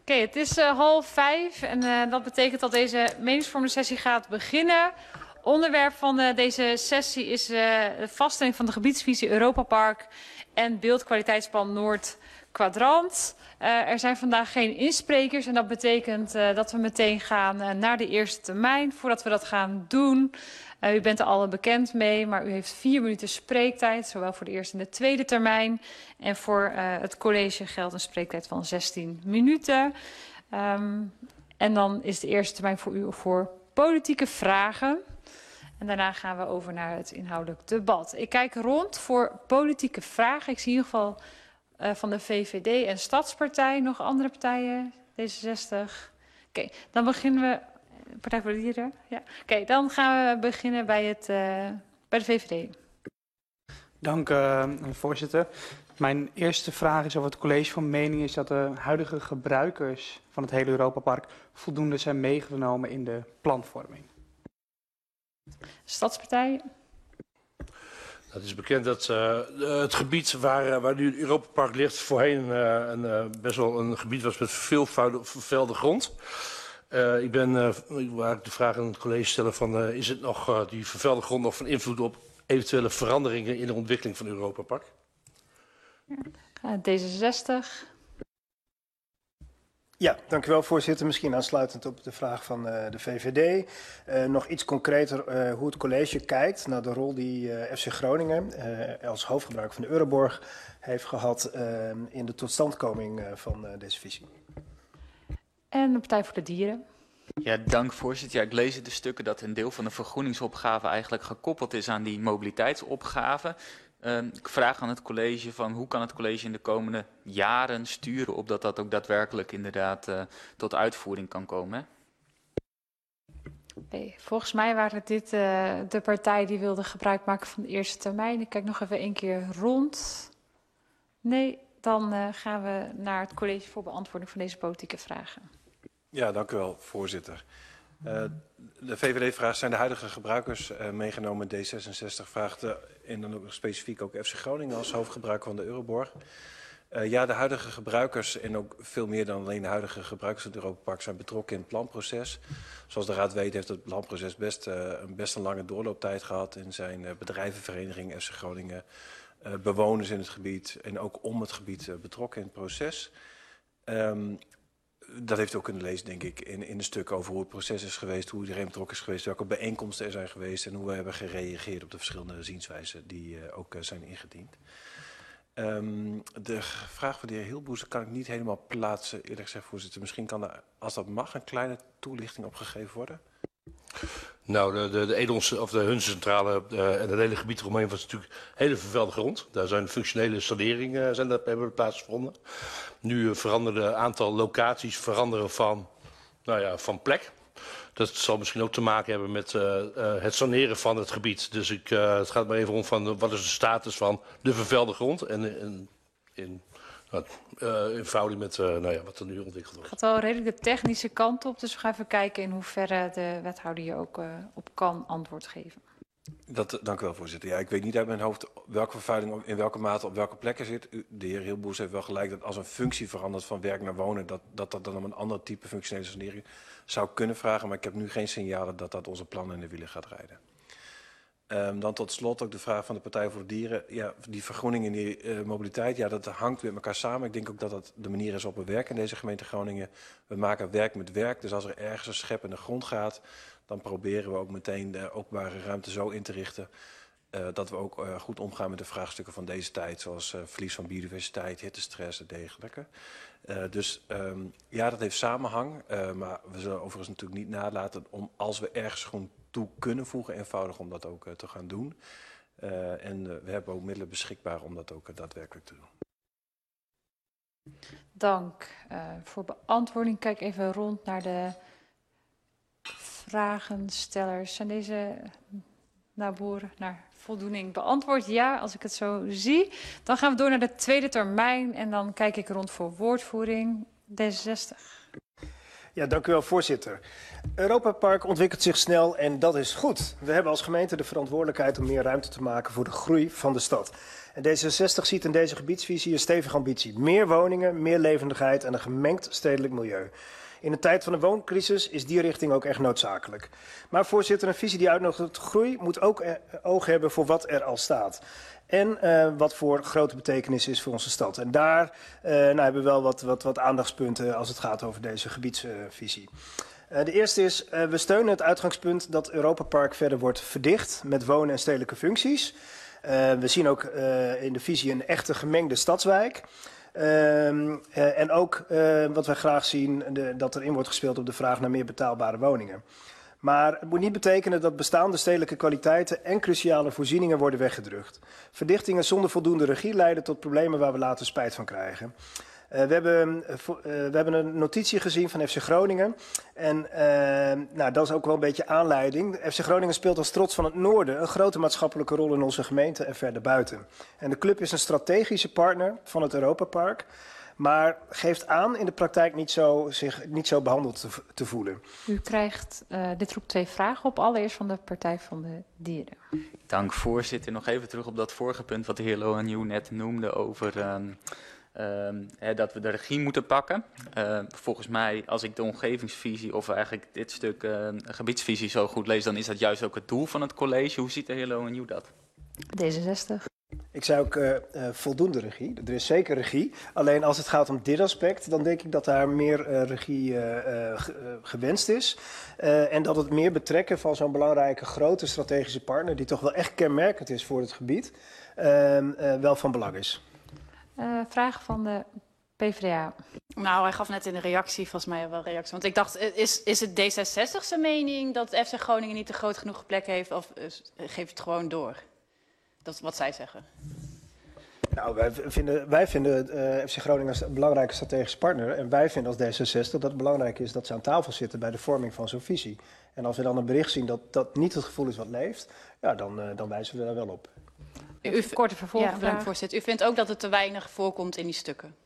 Oké, het is 4:30 en dat betekent dat deze meningsvormende sessie gaat beginnen. Onderwerp van deze sessie is de vaststelling van de gebiedsvisie Europapark en beeldkwaliteitsplan Noord Kwadrant. Er zijn vandaag geen insprekers en dat betekent dat we meteen gaan naar de eerste termijn. Voordat we dat gaan doen, u bent er al bekend mee, maar u heeft 4 minuten spreektijd, zowel voor de eerste en de tweede termijn. En voor het college geldt een spreektijd van 16 minuten. En dan is de eerste termijn voor u voor politieke vragen. En daarna gaan we over naar het inhoudelijk debat. Ik kijk rond voor politieke vragen. Ik zie in ieder geval van de VVD en Stadspartij nog andere partijen, D66. Oké, dan beginnen we. Partij voor de Dieren? Ja. Oké, dan gaan we beginnen bij de VVD. Dank, voorzitter. Mijn eerste vraag is of het college van mening is dat de huidige gebruikers van het hele Europapark voldoende zijn meegenomen in de planvorming. Stadspartij. Het is bekend dat het gebied waar nu het Europapark ligt voorheen best wel een gebied was met veel vervuilde grond. Waar ik de vraag aan het college stellen van is het nog die vervuilde grond nog van invloed op eventuele veranderingen in de ontwikkeling van Europapark? D66. Ja, dank u wel, voorzitter. Misschien aansluitend op de vraag van de VVD. Nog iets concreter hoe het college kijkt naar de rol die FC Groningen als hoofdgebruiker van de Euroborg heeft gehad in de totstandkoming van deze visie. En de Partij voor de Dieren. Ja, dank voorzitter. Ja, ik lees in de stukken dat een deel van de vergroeningsopgave eigenlijk gekoppeld is aan die mobiliteitsopgave. Ik vraag aan het college van hoe kan het college in de komende jaren sturen op dat ook daadwerkelijk inderdaad tot uitvoering kan komen. Okay, volgens mij waren dit de partij die wilde gebruik maken van de eerste termijn. Ik kijk nog even 1 keer rond. Nee, dan gaan we naar het college voor beantwoording van deze politieke vragen. Ja, dank u wel, voorzitter. De VVD vraagt, zijn de huidige gebruikers meegenomen? D66 vraagt, en dan ook nog specifiek ook FC Groningen als hoofdgebruiker van de Euroborg. Ja, de huidige gebruikers en ook veel meer dan alleen de huidige gebruikers van het Europapark zijn betrokken in het planproces. Zoals de Raad weet heeft het planproces best een lange doorlooptijd gehad en zijn bedrijvenvereniging FC Groningen, bewoners in het gebied en ook om het gebied betrokken in het proces. Dat heeft u ook kunnen lezen, denk ik, in de stukken over hoe het proces is geweest, hoe iedereen betrokken is geweest, welke bijeenkomsten er zijn geweest en hoe we hebben gereageerd op de verschillende zienswijzen die ook zijn ingediend. De vraag van de heer Hilboes kan ik niet helemaal plaatsen, eerlijk gezegd, voorzitter. Misschien kan er, als dat mag, een kleine toelichting op gegeven worden. Nou, de Edelse of de Hunzencentrale en het hele gebied eromheen was natuurlijk hele vervuilde grond. Daar zijn functionele saneringen hebben plaatsgevonden. Nu veranderen een aantal locaties van plek. Dat zal misschien ook te maken hebben met het saneren van het gebied. Dus het gaat maar even om van wat is de status van de vervuilde grond en in verhouding met wat er nu ontwikkeld wordt. Het gaat wel redelijk de technische kant op, dus we gaan even kijken in hoeverre de wethouder hier ook op kan antwoord geven. Dank u wel, voorzitter. Ja, ik weet niet uit mijn hoofd welke vervuiling in welke mate op welke plekken zit. De heer Hilboes heeft wel gelijk dat als een functie verandert van werk naar wonen, dat dan om een ander type functionele sanering zou kunnen vragen. Maar ik heb nu geen signalen dat dat onze plannen in de wielen gaat rijden. Dan tot slot ook de vraag van de Partij voor de Dieren. Ja, die vergroening en die mobiliteit, ja, dat hangt met elkaar samen. Ik denk ook dat dat de manier is op we werken in deze gemeente Groningen. We maken werk met werk, dus als er ergens een schep in de grond gaat, dan proberen we ook meteen de openbare ruimte zo in te richten dat we ook goed omgaan met de vraagstukken van deze tijd, zoals verlies van biodiversiteit, hittestress en dergelijke. Ja, dat heeft samenhang, maar we zullen overigens natuurlijk niet nalaten om, als we ergens gewoon toe kunnen voegen, eenvoudig om dat ook te gaan doen. En we hebben ook middelen beschikbaar om dat ook daadwerkelijk te doen. Dank voor beantwoording. Kijk even rond naar de vragenstellers. Zijn deze naar voldoening beantwoord? Ja, als ik het zo zie. Dan gaan we door naar de tweede termijn en dan kijk ik rond voor woordvoering. D66. Ja, dank u wel, voorzitter. Europa Park ontwikkelt zich snel en dat is goed. We hebben als gemeente de verantwoordelijkheid om meer ruimte te maken voor de groei van de stad. En D66 ziet in deze gebiedsvisie een stevige ambitie. Meer woningen, meer levendigheid en een gemengd stedelijk milieu. In een tijd van de wooncrisis is die richting ook echt noodzakelijk. Maar voorzitter, een visie die uitnodigt tot groei moet ook oog hebben voor wat er al staat. En wat voor grote betekenis is voor onze stad. En daar hebben we wel wat aandachtspunten als het gaat over deze gebiedsvisie. De eerste is, we steunen het uitgangspunt dat Europa Park verder wordt verdicht met wonen- en stedelijke functies. We zien ook in de visie een echte gemengde stadswijk. En ook wat wij graag zien, dat er in wordt gespeeld op de vraag naar meer betaalbare woningen. Maar het moet niet betekenen dat bestaande stedelijke kwaliteiten en cruciale voorzieningen worden weggedrukt. Verdichtingen zonder voldoende regie leiden tot problemen waar we later spijt van krijgen. We hebben een notitie gezien van FC Groningen. En dat is ook wel een beetje aanleiding. FC Groningen speelt als trots van het noorden een grote maatschappelijke rol in onze gemeente en verder buiten. En de club is een strategische partner van het Europa Park. Maar geeft aan in de praktijk zich niet zo behandeld te voelen. U krijgt, dit roept 2 vragen op. Allereerst van de Partij van de Dieren. Dank, voorzitter. Nog even terug op dat vorige punt wat de heer Lohanieuw net noemde over dat we de regie moeten pakken. Volgens mij, als ik de omgevingsvisie of eigenlijk dit stuk gebiedsvisie zo goed lees, dan is dat juist ook het doel van het college. Hoe ziet de heer Lohanieuw dat? D66. Ik zei ook voldoende regie. Er is zeker regie. Alleen als het gaat om dit aspect, dan denk ik dat daar meer regie gewenst is. En dat het meer betrekken van zo'n belangrijke grote strategische partner, die toch wel echt kenmerkend is voor het gebied, wel van belang is. Vraag van de PvdA. Nou, hij gaf net in de reactie volgens mij wel reactie. Want ik dacht, is het D66's mening dat FC Groningen niet een groot genoeg plek heeft? Of geef het gewoon door? Dat is wat zij zeggen. Nou, wij vinden FC Groningen een belangrijke strategische partner. En wij vinden als D66 dat het belangrijk is dat ze aan tafel zitten bij de vorming van zo'n visie. En als we dan een bericht zien dat dat niet het gevoel is wat leeft, ja, dan wijzen we daar wel op. Korte vervolgvraag. Ja, bedankt, voorzitter. U vindt ook dat het te weinig voorkomt in die stukken?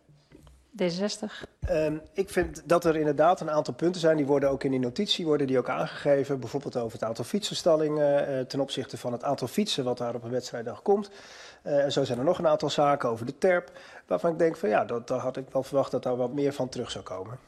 D66. Ik vind dat er inderdaad een aantal punten zijn. Die worden ook in die notitie ook aangegeven. Bijvoorbeeld over het aantal fietsenstallingen ten opzichte van het aantal fietsen wat daar op een wedstrijddag komt. En zo zijn er nog een aantal zaken over de terp. Waarvan ik denk van ja, daar had ik wel verwacht dat daar wat meer van terug zou komen.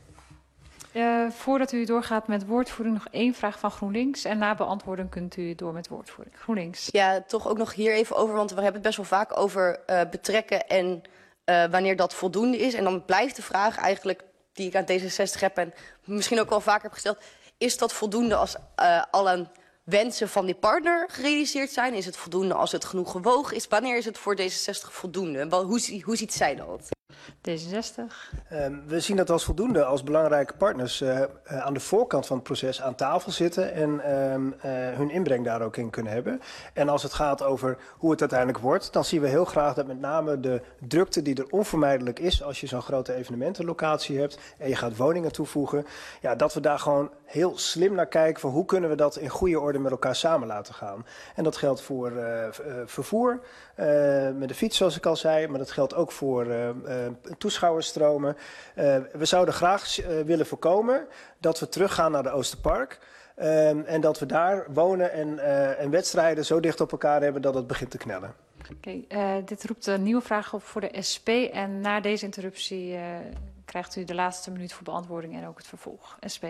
Voordat u doorgaat met woordvoering nog 1 vraag van GroenLinks. En na beantwoorden kunt u door met woordvoering. GroenLinks. Ja, toch ook nog hier even over, want we hebben het best wel vaak over betrekken en wanneer dat voldoende is. En dan blijft de vraag eigenlijk die ik aan D66 heb en misschien ook wel vaker heb gesteld. Is dat voldoende als alle wensen van die partner gerealiseerd zijn? Is het voldoende als het genoeg gewogen is? Wanneer is het voor D66 voldoende? Hoe ziet zij dat? D66. We zien dat als voldoende als belangrijke partners aan de voorkant van het proces aan tafel zitten en hun inbreng daar ook in kunnen hebben. En als het gaat over hoe het uiteindelijk wordt, dan zien we heel graag dat met name de drukte die er onvermijdelijk is als je zo'n grote evenementenlocatie hebt en je gaat woningen toevoegen, ja, dat we daar gewoon heel slim naar kijken van hoe kunnen we dat in goede orde met elkaar samen laten gaan. En dat geldt voor vervoer, met de fiets zoals ik al zei, maar dat geldt ook voor toeschouwersstromen. We zouden graag willen voorkomen dat we teruggaan naar de Oosterpark. En dat we daar wonen en wedstrijden zo dicht op elkaar hebben dat het begint te knellen. Oké, dit roept een nieuwe vraag op voor de SP. En na deze interruptie krijgt u de laatste minuut voor beantwoording en ook het vervolg. SP.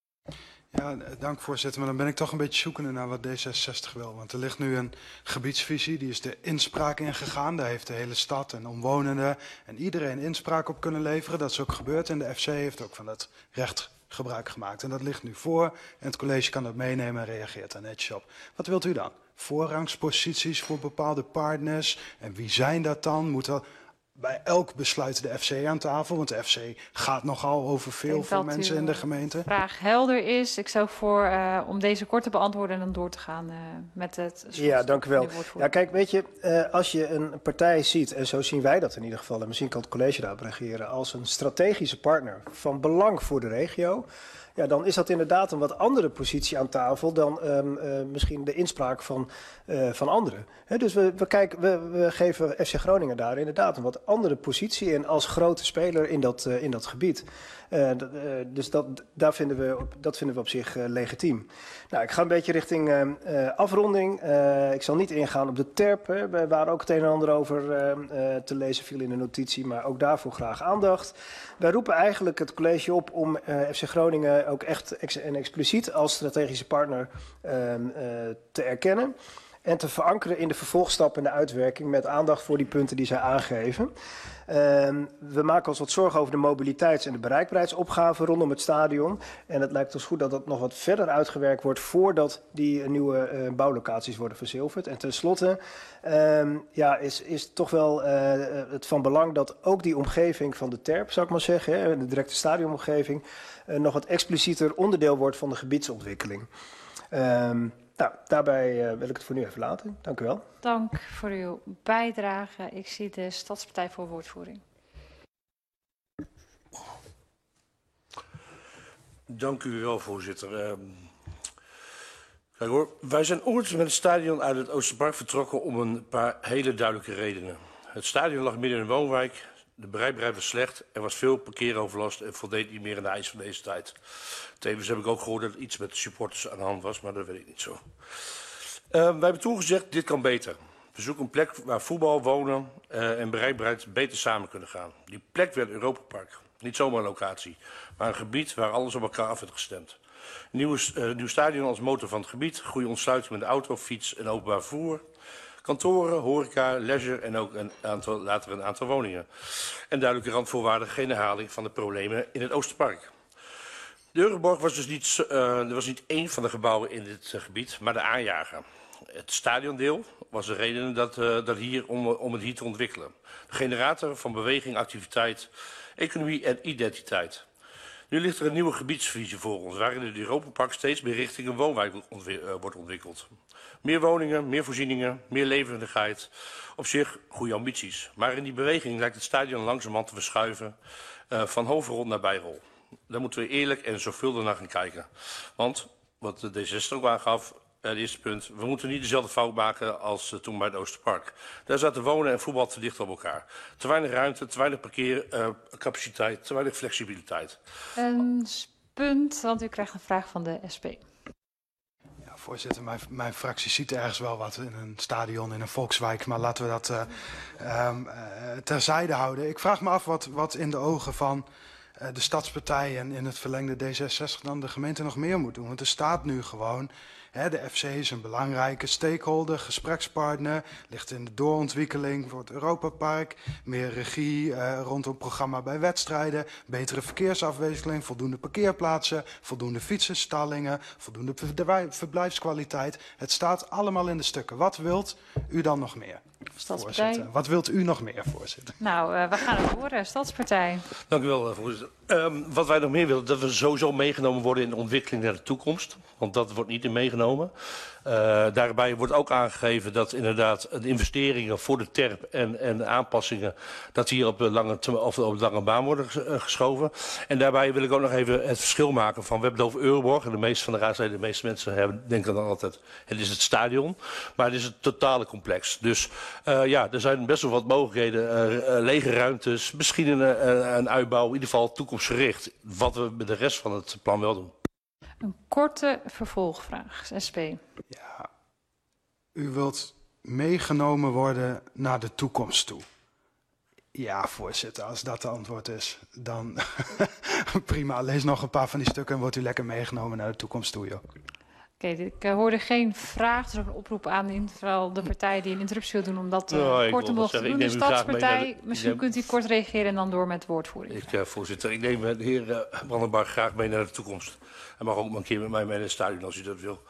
Ja, dank voorzitter. Maar dan ben ik toch een beetje zoekende naar wat D66 wil. Want er ligt nu een gebiedsvisie, die is de inspraak ingegaan. Daar heeft de hele stad en omwonenden en iedereen inspraak op kunnen leveren. Dat is ook gebeurd en de FC heeft ook van dat recht gebruik gemaakt. En dat ligt nu voor en het college kan dat meenemen en reageert daar netjes op. Wat wilt u dan? Voorrangsposities voor bepaalde partners? En wie zijn dat dan? Moet er bij elk besluit de FC aan tafel? Want de FC gaat nogal over veel voor mensen in de gemeente. De vraag helder is. Ik stel voor om deze kort te beantwoorden en dan door te gaan met het... Ja, dank u wel. Ja, kijk, weet je, als je een partij ziet, en zo zien wij dat in ieder geval, en misschien kan het college daarop reageren, als een strategische partner van belang voor de regio, ja, dan is dat inderdaad een wat andere positie aan tafel dan misschien de inspraak van anderen. Dus we geven FC Groningen daar inderdaad een wat andere positie in als grote speler in dat gebied. Dus dat vinden we op zich legitiem. Nou, ik ga een beetje richting afronding. Ik zal niet ingaan op de TERP. We waren ook het een en ander over te lezen, viel in de notitie, maar ook daarvoor graag aandacht. Wij roepen eigenlijk het college op om FC Groningen ook echt en expliciet als strategische partner te erkennen. En te verankeren in de vervolgstappen en de uitwerking met aandacht voor die punten die zij aangeven. We maken ons wat zorgen over de mobiliteits- en de bereikbaarheidsopgave rondom het stadion. En het lijkt ons goed dat dat nog wat verder uitgewerkt wordt voordat die nieuwe bouwlocaties worden verzilverd. En tenslotte is toch wel het van belang dat ook die omgeving van de TERP, zou ik maar zeggen, de directe stadionomgeving, nog wat explicieter onderdeel wordt van de gebiedsontwikkeling. Nou, daarbij wil ik het voor nu even laten. Dank u wel. Dank voor uw bijdrage. Ik zie de Stadspartij voor woordvoering. Dank u wel, voorzitter. Kijk hoor, wij zijn ooit met het stadion uit het Oosterpark vertrokken om een paar hele duidelijke redenen. Het stadion lag midden in een woonwijk, de bereikbaarheid was slecht, er was veel parkeeroverlast en voldeed niet meer aan de eisen van deze tijd. Tevens heb ik ook gehoord dat er iets met de supporters aan de hand was, maar dat weet ik niet zo. Wij hebben toen gezegd, dit kan beter. We zoeken een plek waar voetbal, wonen en bereikbaarheid beter samen kunnen gaan. Die plek werd Europapark. Niet zomaar een locatie, maar een gebied waar alles op elkaar af werd gestemd. Nieuw stadion als motor van het gebied, goede ontsluiting met de auto, fiets en openbaar vervoer. Kantoren, horeca, leisure en ook later een aantal woningen. En duidelijke randvoorwaarden, geen herhaling van de problemen in het Oosterpark. De Euroborg was dus niet één van de gebouwen in dit gebied, maar de aanjager. Het stadiondeel was de reden om het hier te ontwikkelen. De generator van beweging, activiteit, economie en identiteit. Nu ligt er een nieuwe gebiedsvisie voor ons, waarin het Europapark steeds meer richting een woonwijk wordt ontwikkeld. Meer woningen, meer voorzieningen, meer levendigheid. Op zich goede ambities. Maar in die beweging lijkt het stadion langzamerhand te verschuiven van hoofdrol naar bijrol. Daar moeten we eerlijk en zorgvuldig naar gaan kijken. Want, wat de D66 ook aangaf, het eerste punt, we moeten niet dezelfde fout maken als toen bij het Oosterpark. Daar zaten wonen en voetbal te dicht op elkaar. Te weinig ruimte, te weinig parkeercapaciteit, te weinig flexibiliteit. Een punt, want u krijgt een vraag van de SP. Ja, voorzitter, mijn fractie ziet ergens wel wat in een stadion, in een volkswijk, maar laten we dat terzijde houden. Ik vraag me af wat in de ogen van de Stadspartij en in het verlengde D66 dan de gemeente nog meer moet doen. Want er staat nu gewoon, de FC is een belangrijke stakeholder, gesprekspartner, ligt in de doorontwikkeling voor het Europapark, meer regie rondom het programma bij wedstrijden, betere verkeersafwisseling, voldoende parkeerplaatsen, voldoende fietsenstallingen, voldoende verblijfskwaliteit. Het staat allemaal in de stukken. Wat wilt u dan nog meer? Stadspartij. Wat wilt u nog meer, voorzitter? Nou, we gaan het horen. Stadspartij. Dank u wel, voorzitter. Wat wij nog meer willen, dat we sowieso meegenomen worden in de ontwikkeling naar de toekomst. Want dat wordt niet in meegenomen. Daarbij wordt ook aangegeven dat inderdaad de investeringen voor de TERP en de aanpassingen, dat die hier op de lange baan worden geschoven. En daarbij wil ik ook nog even het verschil maken van, we hebben het over Euroborg. En de meeste van de raadsleden, de meeste mensen denken dan altijd, het is het stadion. Maar het is het totale complex. Dus er zijn best wel wat mogelijkheden, lege ruimtes, misschien een uitbouw, in ieder geval toekomstgericht. Wat we met de rest van het plan wel doen. Een korte vervolgvraag, SP. Ja, u wilt meegenomen worden naar de toekomst toe. Ja, voorzitter, als dat de antwoord is, dan prima. Lees nog een paar van die stukken en wordt u lekker meegenomen naar de toekomst toe, joh. Oké, ik hoorde geen vraag, dus ook een oproep aan vooral de partij die een interruptie wil doen om dat kort en bondig te doen. De Stadspartij, misschien kunt u kort reageren en dan door met de woordvoering. Voorzitter, ik neem de heer Brandenburg graag mee naar de toekomst. Hij mag ook een keer met mij mee naar het stadion als u dat wil.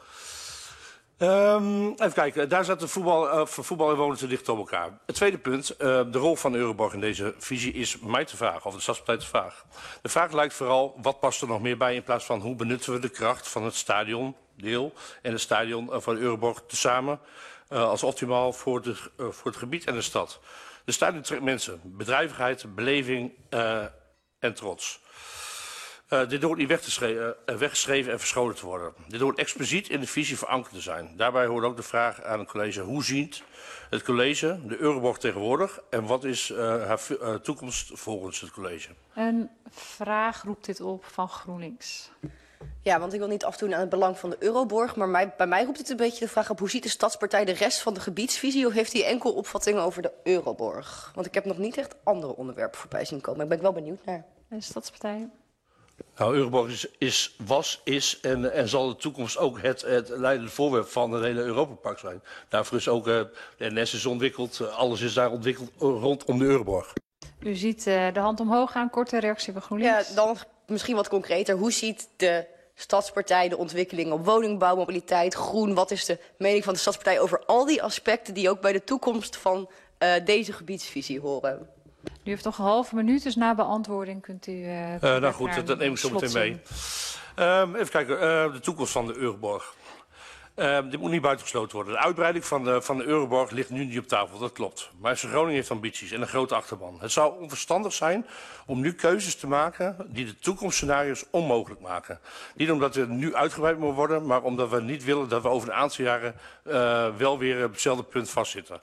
Even kijken, daar zaten voetbal en wonen te dicht op elkaar. Het tweede punt, de rol van Euroborg in deze visie is mij te vragen, of de Stadspartij te vragen. De vraag lijkt vooral, wat past er nog meer bij in plaats van hoe benutten we de kracht van het stadiondeel en het stadion van Euroborg tezamen als optimaal voor het gebied en de stad. De stadion trekt mensen, bedrijvigheid, beleving en trots. Dit hoort niet weggeschreven en verscholen te worden. Dit hoort expliciet in de visie verankerd te zijn. Daarbij hoort ook de vraag aan het college: hoe ziet het college de Euroborg tegenwoordig en wat is haar toekomst volgens het college? Een vraag roept dit op van GroenLinks. Ja, want ik wil niet afdoen aan het belang van de Euroborg, maar bij mij roept het een beetje de vraag op: hoe ziet de Stadspartij de rest van de gebiedsvisie, of heeft hij enkel opvattingen over de Euroborg? Want ik heb nog niet echt andere onderwerpen voorbij zien komen. Ik ben wel benieuwd naar. De Stadspartij. Nou, Euroborg is en zal in de toekomst ook het leidende voorwerp van het hele Europapark zijn. Daarvoor is ook de NS is ontwikkeld, alles is daar ontwikkeld rondom de Euroborg. U ziet de hand omhoog gaan. Korte reactie van GroenLinks. Ja, dan misschien wat concreter. Hoe ziet de Stadspartij de ontwikkeling op woningbouw, mobiliteit, groen? Wat is de mening van de Stadspartij over al die aspecten die ook bij de toekomst van deze gebiedsvisie horen? U heeft nog een halve minuut, dus na beantwoording kunt u... Nou goed, dat neem ik zo meteen mee. Even kijken, de toekomst van de Euroborg. Dit moet niet buitengesloten worden. De uitbreiding van de Euroborg ligt nu niet op tafel, dat klopt. Maar FC Groningen heeft ambities en een grote achterban. Het zou onverstandig zijn om nu keuzes te maken die de toekomstscenario's onmogelijk maken. Niet omdat we nu uitgebreid moeten worden, maar omdat we niet willen dat we over een aantal jaren wel weer op hetzelfde punt vastzitten.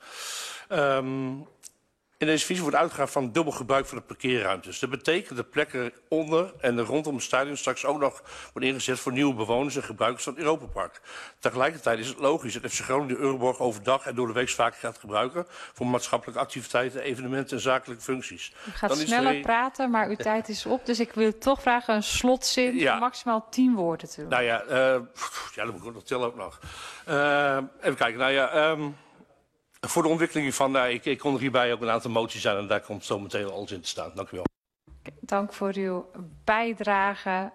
In deze visie wordt uitgegaan van dubbel gebruik van de parkeerruimtes. Dat betekent dat plekken onder en rondom het stadion straks ook nog worden ingezet voor nieuwe bewoners en gebruikers van het Europapark. Tegelijkertijd is het logisch dat FC Groningen de Euroborg overdag en door de week vaker gaat gebruiken voor maatschappelijke activiteiten, evenementen en zakelijke functies. U gaat sneller praten, maar uw tijd is op. Dus ik wil toch vragen een slotzin van maximaal 10 woorden te doen. Nou ja, dat moet ik ook nog tellen ook nog. Even kijken, nou ja... voor de ontwikkeling van, ik kon er hierbij ook een aantal moties aan en daar komt zo meteen alles in te staan. Dank u wel. Dank voor uw bijdrage.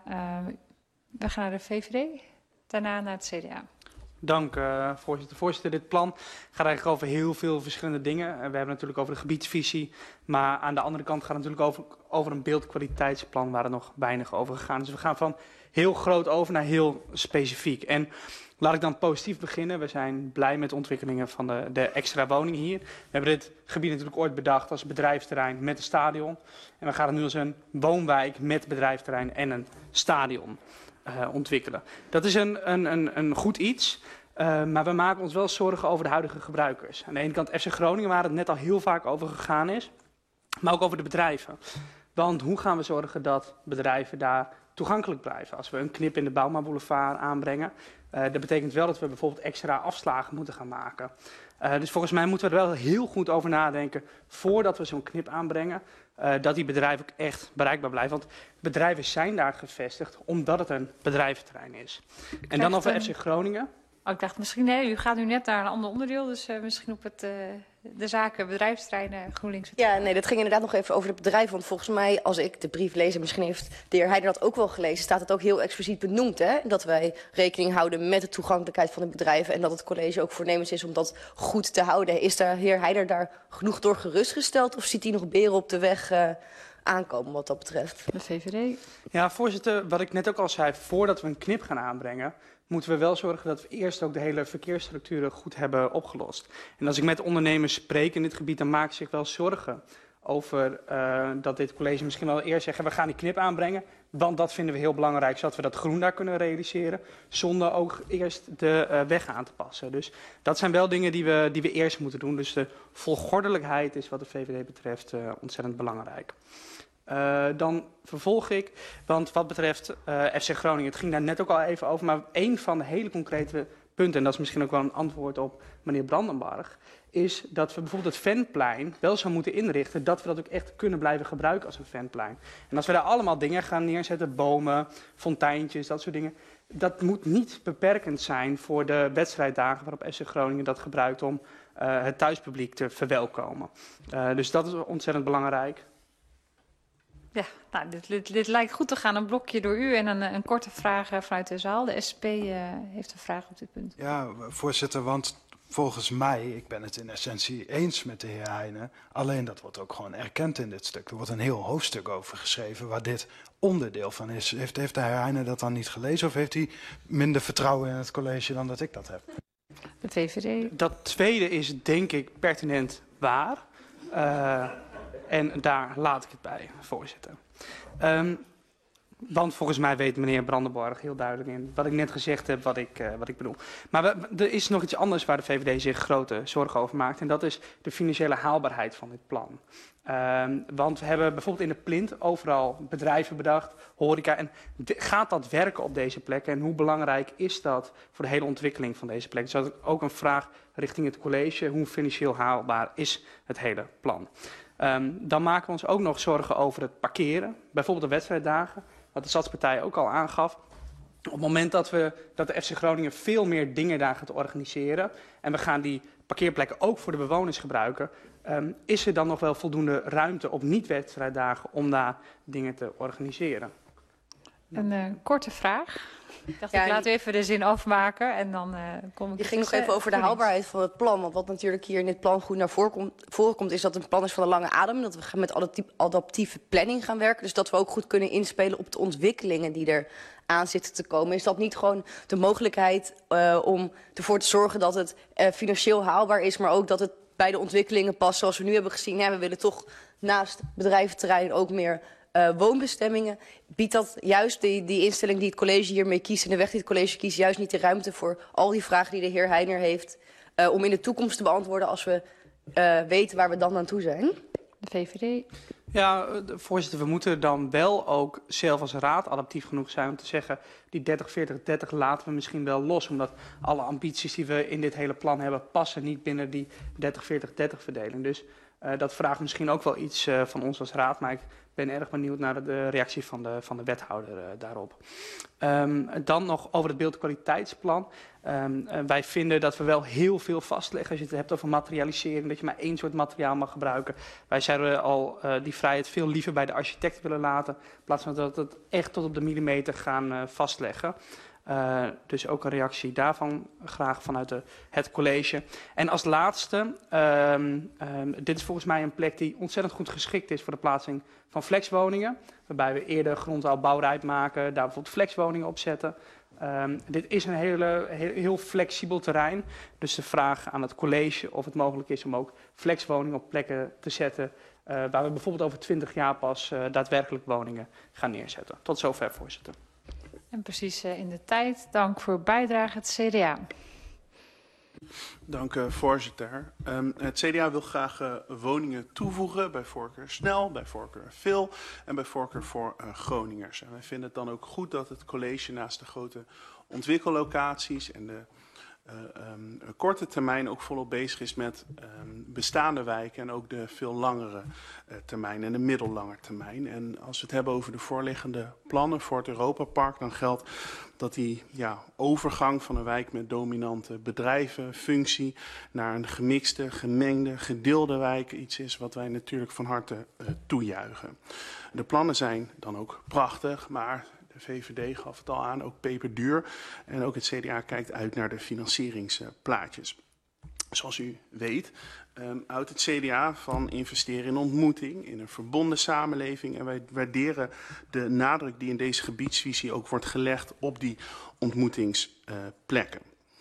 We gaan naar de VVD, daarna naar het CDA. Dank, voorzitter. Voorzitter, dit plan gaat eigenlijk over heel veel verschillende dingen. We hebben het natuurlijk over de gebiedsvisie, maar aan de andere kant gaat het natuurlijk over een beeldkwaliteitsplan waar er nog weinig over gegaan is. Dus we gaan van heel groot over naar heel specifiek. En laat ik dan positief beginnen. We zijn blij met de ontwikkelingen van de extra woningen hier. We hebben dit gebied natuurlijk ooit bedacht als bedrijfsterrein met een stadion. En we gaan het nu als een woonwijk met bedrijfsterrein en een stadion ontwikkelen. Dat is een goed iets, maar we maken ons wel zorgen over de huidige gebruikers. Aan de ene kant FC Groningen, waar het net al heel vaak over gegaan is, maar ook over de bedrijven. Want hoe gaan we zorgen dat bedrijven daar toegankelijk blijven? Als we een knip in de Boulevard aanbrengen, dat betekent wel dat we bijvoorbeeld extra afslagen moeten gaan maken. Dus volgens mij moeten we er wel heel goed over nadenken voordat we zo'n knip aanbrengen, dat die bedrijven ook echt bereikbaar blijven. Want bedrijven zijn daar gevestigd omdat het een bedrijventerrein is. En dan over FC Groningen. Oh, ik dacht misschien, nee, u gaat nu net naar een ander onderdeel, dus misschien op de zaken bedrijfsterreinen GroenLinks. Ja, nee, dat ging inderdaad nog even over het bedrijf. Want volgens mij, als ik de brief lees, en misschien heeft de heer Heider dat ook wel gelezen, staat het ook heel expliciet benoemd, hè? Dat wij rekening houden met de toegankelijkheid van de bedrijven en dat het college ook voornemens is om dat goed te houden. Is de heer Heider daar genoeg door gerustgesteld of ziet hij nog beren op de weg aankomen wat dat betreft? De VVD. Ja, voorzitter, wat ik net ook al zei, voordat we een knip gaan aanbrengen, moeten we wel zorgen dat we eerst ook de hele verkeersstructuren goed hebben opgelost. En als ik met ondernemers spreek in dit gebied, dan maken ze zich wel zorgen over dat dit college misschien wel eerst zeggen, we gaan die knip aanbrengen, want dat vinden we heel belangrijk, zodat we dat groen daar kunnen realiseren, zonder ook eerst de weg aan te passen. Dus dat zijn wel dingen die we eerst moeten doen. Dus de volgordelijkheid is wat de VVD betreft ontzettend belangrijk. Dan vervolg ik, want wat betreft FC Groningen, het ging daar net ook al even over, maar een van de hele concrete punten, en dat is misschien ook wel een antwoord op meneer Brandenbarg, is dat we bijvoorbeeld het Ventplein wel zo moeten inrichten dat we dat ook echt kunnen blijven gebruiken als een Ventplein. En als we daar allemaal dingen gaan neerzetten, bomen, fonteintjes, dat soort dingen, dat moet niet beperkend zijn voor de wedstrijddagen waarop FC Groningen dat gebruikt om het thuispubliek te verwelkomen. Dus dat is ontzettend belangrijk. Ja, nou, dit lijkt goed te gaan. Een blokje door u en een korte vraag vanuit de zaal. De SP heeft een vraag op dit punt. Ja, voorzitter, want volgens mij, ik ben het in essentie eens met de heer Heijnen, alleen dat wordt ook gewoon erkend in dit stuk. Er wordt een heel hoofdstuk over geschreven waar dit onderdeel van is. Heeft de heer Heijnen dat dan niet gelezen of heeft hij minder vertrouwen in het college dan dat ik dat heb? De VVD. Dat tweede is denk ik pertinent waar. En daar laat ik het bij, voorzitter. Want volgens mij weet meneer Brandenborg heel duidelijk in wat ik net gezegd heb, wat ik bedoel. Maar er is nog iets anders waar de VVD zich grote zorgen over maakt. En dat is de financiële haalbaarheid van dit plan. Want we hebben bijvoorbeeld in de Plint overal bedrijven bedacht, horeca. En gaat dat werken op deze plekken? En hoe belangrijk is dat voor de hele ontwikkeling van deze plek? Dus dat is ook een vraag richting het college. Hoe financieel haalbaar is het hele plan? Dan maken we ons ook nog zorgen over het parkeren. Bijvoorbeeld de wedstrijddagen. Wat de Stadspartij ook al aangaf. Op het moment dat de FC Groningen veel meer dingen daar gaat organiseren. En we gaan die parkeerplekken ook voor de bewoners gebruiken. Is er dan nog wel voldoende ruimte op niet-wedstrijddagen om daar dingen te organiseren? Een korte vraag. Ik dacht, Ja, ik laat u even de zin afmaken en dan kom ik... Die ging nog even over de haalbaarheid van het plan. Want wat natuurlijk hier in dit plan goed naar voren komt, is dat het een plan is van de lange adem. Dat we gaan met adaptieve planning gaan werken. Dus dat we ook goed kunnen inspelen op de ontwikkelingen die er aan zitten te komen. Is dat niet gewoon de mogelijkheid om ervoor te zorgen dat het financieel haalbaar is, maar ook dat het bij de ontwikkelingen past, zoals we nu hebben gezien. Ja, we willen toch naast bedrijventerrein ook meer woonbestemmingen. Biedt dat juist die instelling die het college hiermee kiest en de weg die het college kiest, juist niet de ruimte voor al die vragen die de heer Heijner heeft, om in de toekomst te beantwoorden als we weten waar we dan aan toe zijn? De VVD. Ja, voorzitter, we moeten dan wel ook zelf als raad adaptief genoeg zijn om te zeggen, die 30-40-30 laten we misschien wel los. Omdat alle ambities die we in dit hele plan hebben passen niet binnen die 30-40-30 verdeling. Dus dat vraagt misschien ook wel iets van ons als raad, maar ik ben erg benieuwd naar de reactie van de wethouder daarop. Dan nog over het beeldkwaliteitsplan. Wij vinden dat we wel heel veel vastleggen. Als je het hebt over materialisering, dat je maar één soort materiaal mag gebruiken. Wij zouden al die vrijheid veel liever bij de architect willen laten, in plaats van dat het echt tot op de millimeter gaan vastleggen. Dus ook een reactie daarvan graag vanuit het college. En als laatste, dit is volgens mij een plek die ontzettend goed geschikt is voor de plaatsing van flexwoningen. Waarbij we eerder grond al bouwrijp maken, daar bijvoorbeeld flexwoningen op zetten. Dit is een heel flexibel terrein. Dus de vraag aan het college of het mogelijk is om ook flexwoningen op plekken te zetten, waar we bijvoorbeeld over 20 jaar pas daadwerkelijk woningen gaan neerzetten. Tot zover, voorzitter. En precies in de tijd. Dank voor uw bijdrage, het CDA. Dank voorzitter. Het CDA wil graag woningen toevoegen, bij voorkeur snel, bij voorkeur veel en bij voorkeur voor Groningers. En wij vinden het dan ook goed dat het college naast de grote ontwikkellocaties en de korte termijn ook volop bezig is met bestaande wijken en ook de veel langere termijn en de middellange termijn. En als we het hebben over de voorliggende plannen voor het Europapark, dan geldt dat die overgang van een wijk met dominante bedrijven, functie, naar een gemixte, gemengde, gedeelde wijk iets is wat wij natuurlijk van harte toejuichen. De plannen zijn dan ook prachtig, maar de VVD gaf het al aan, ook peperduur. En ook het CDA kijkt uit naar de financieringsplaatjes. Zoals u weet, houdt het CDA van investeren in ontmoeting, in een verbonden samenleving. En wij waarderen de nadruk die in deze gebiedsvisie ook wordt gelegd op die ontmoetingsplekken.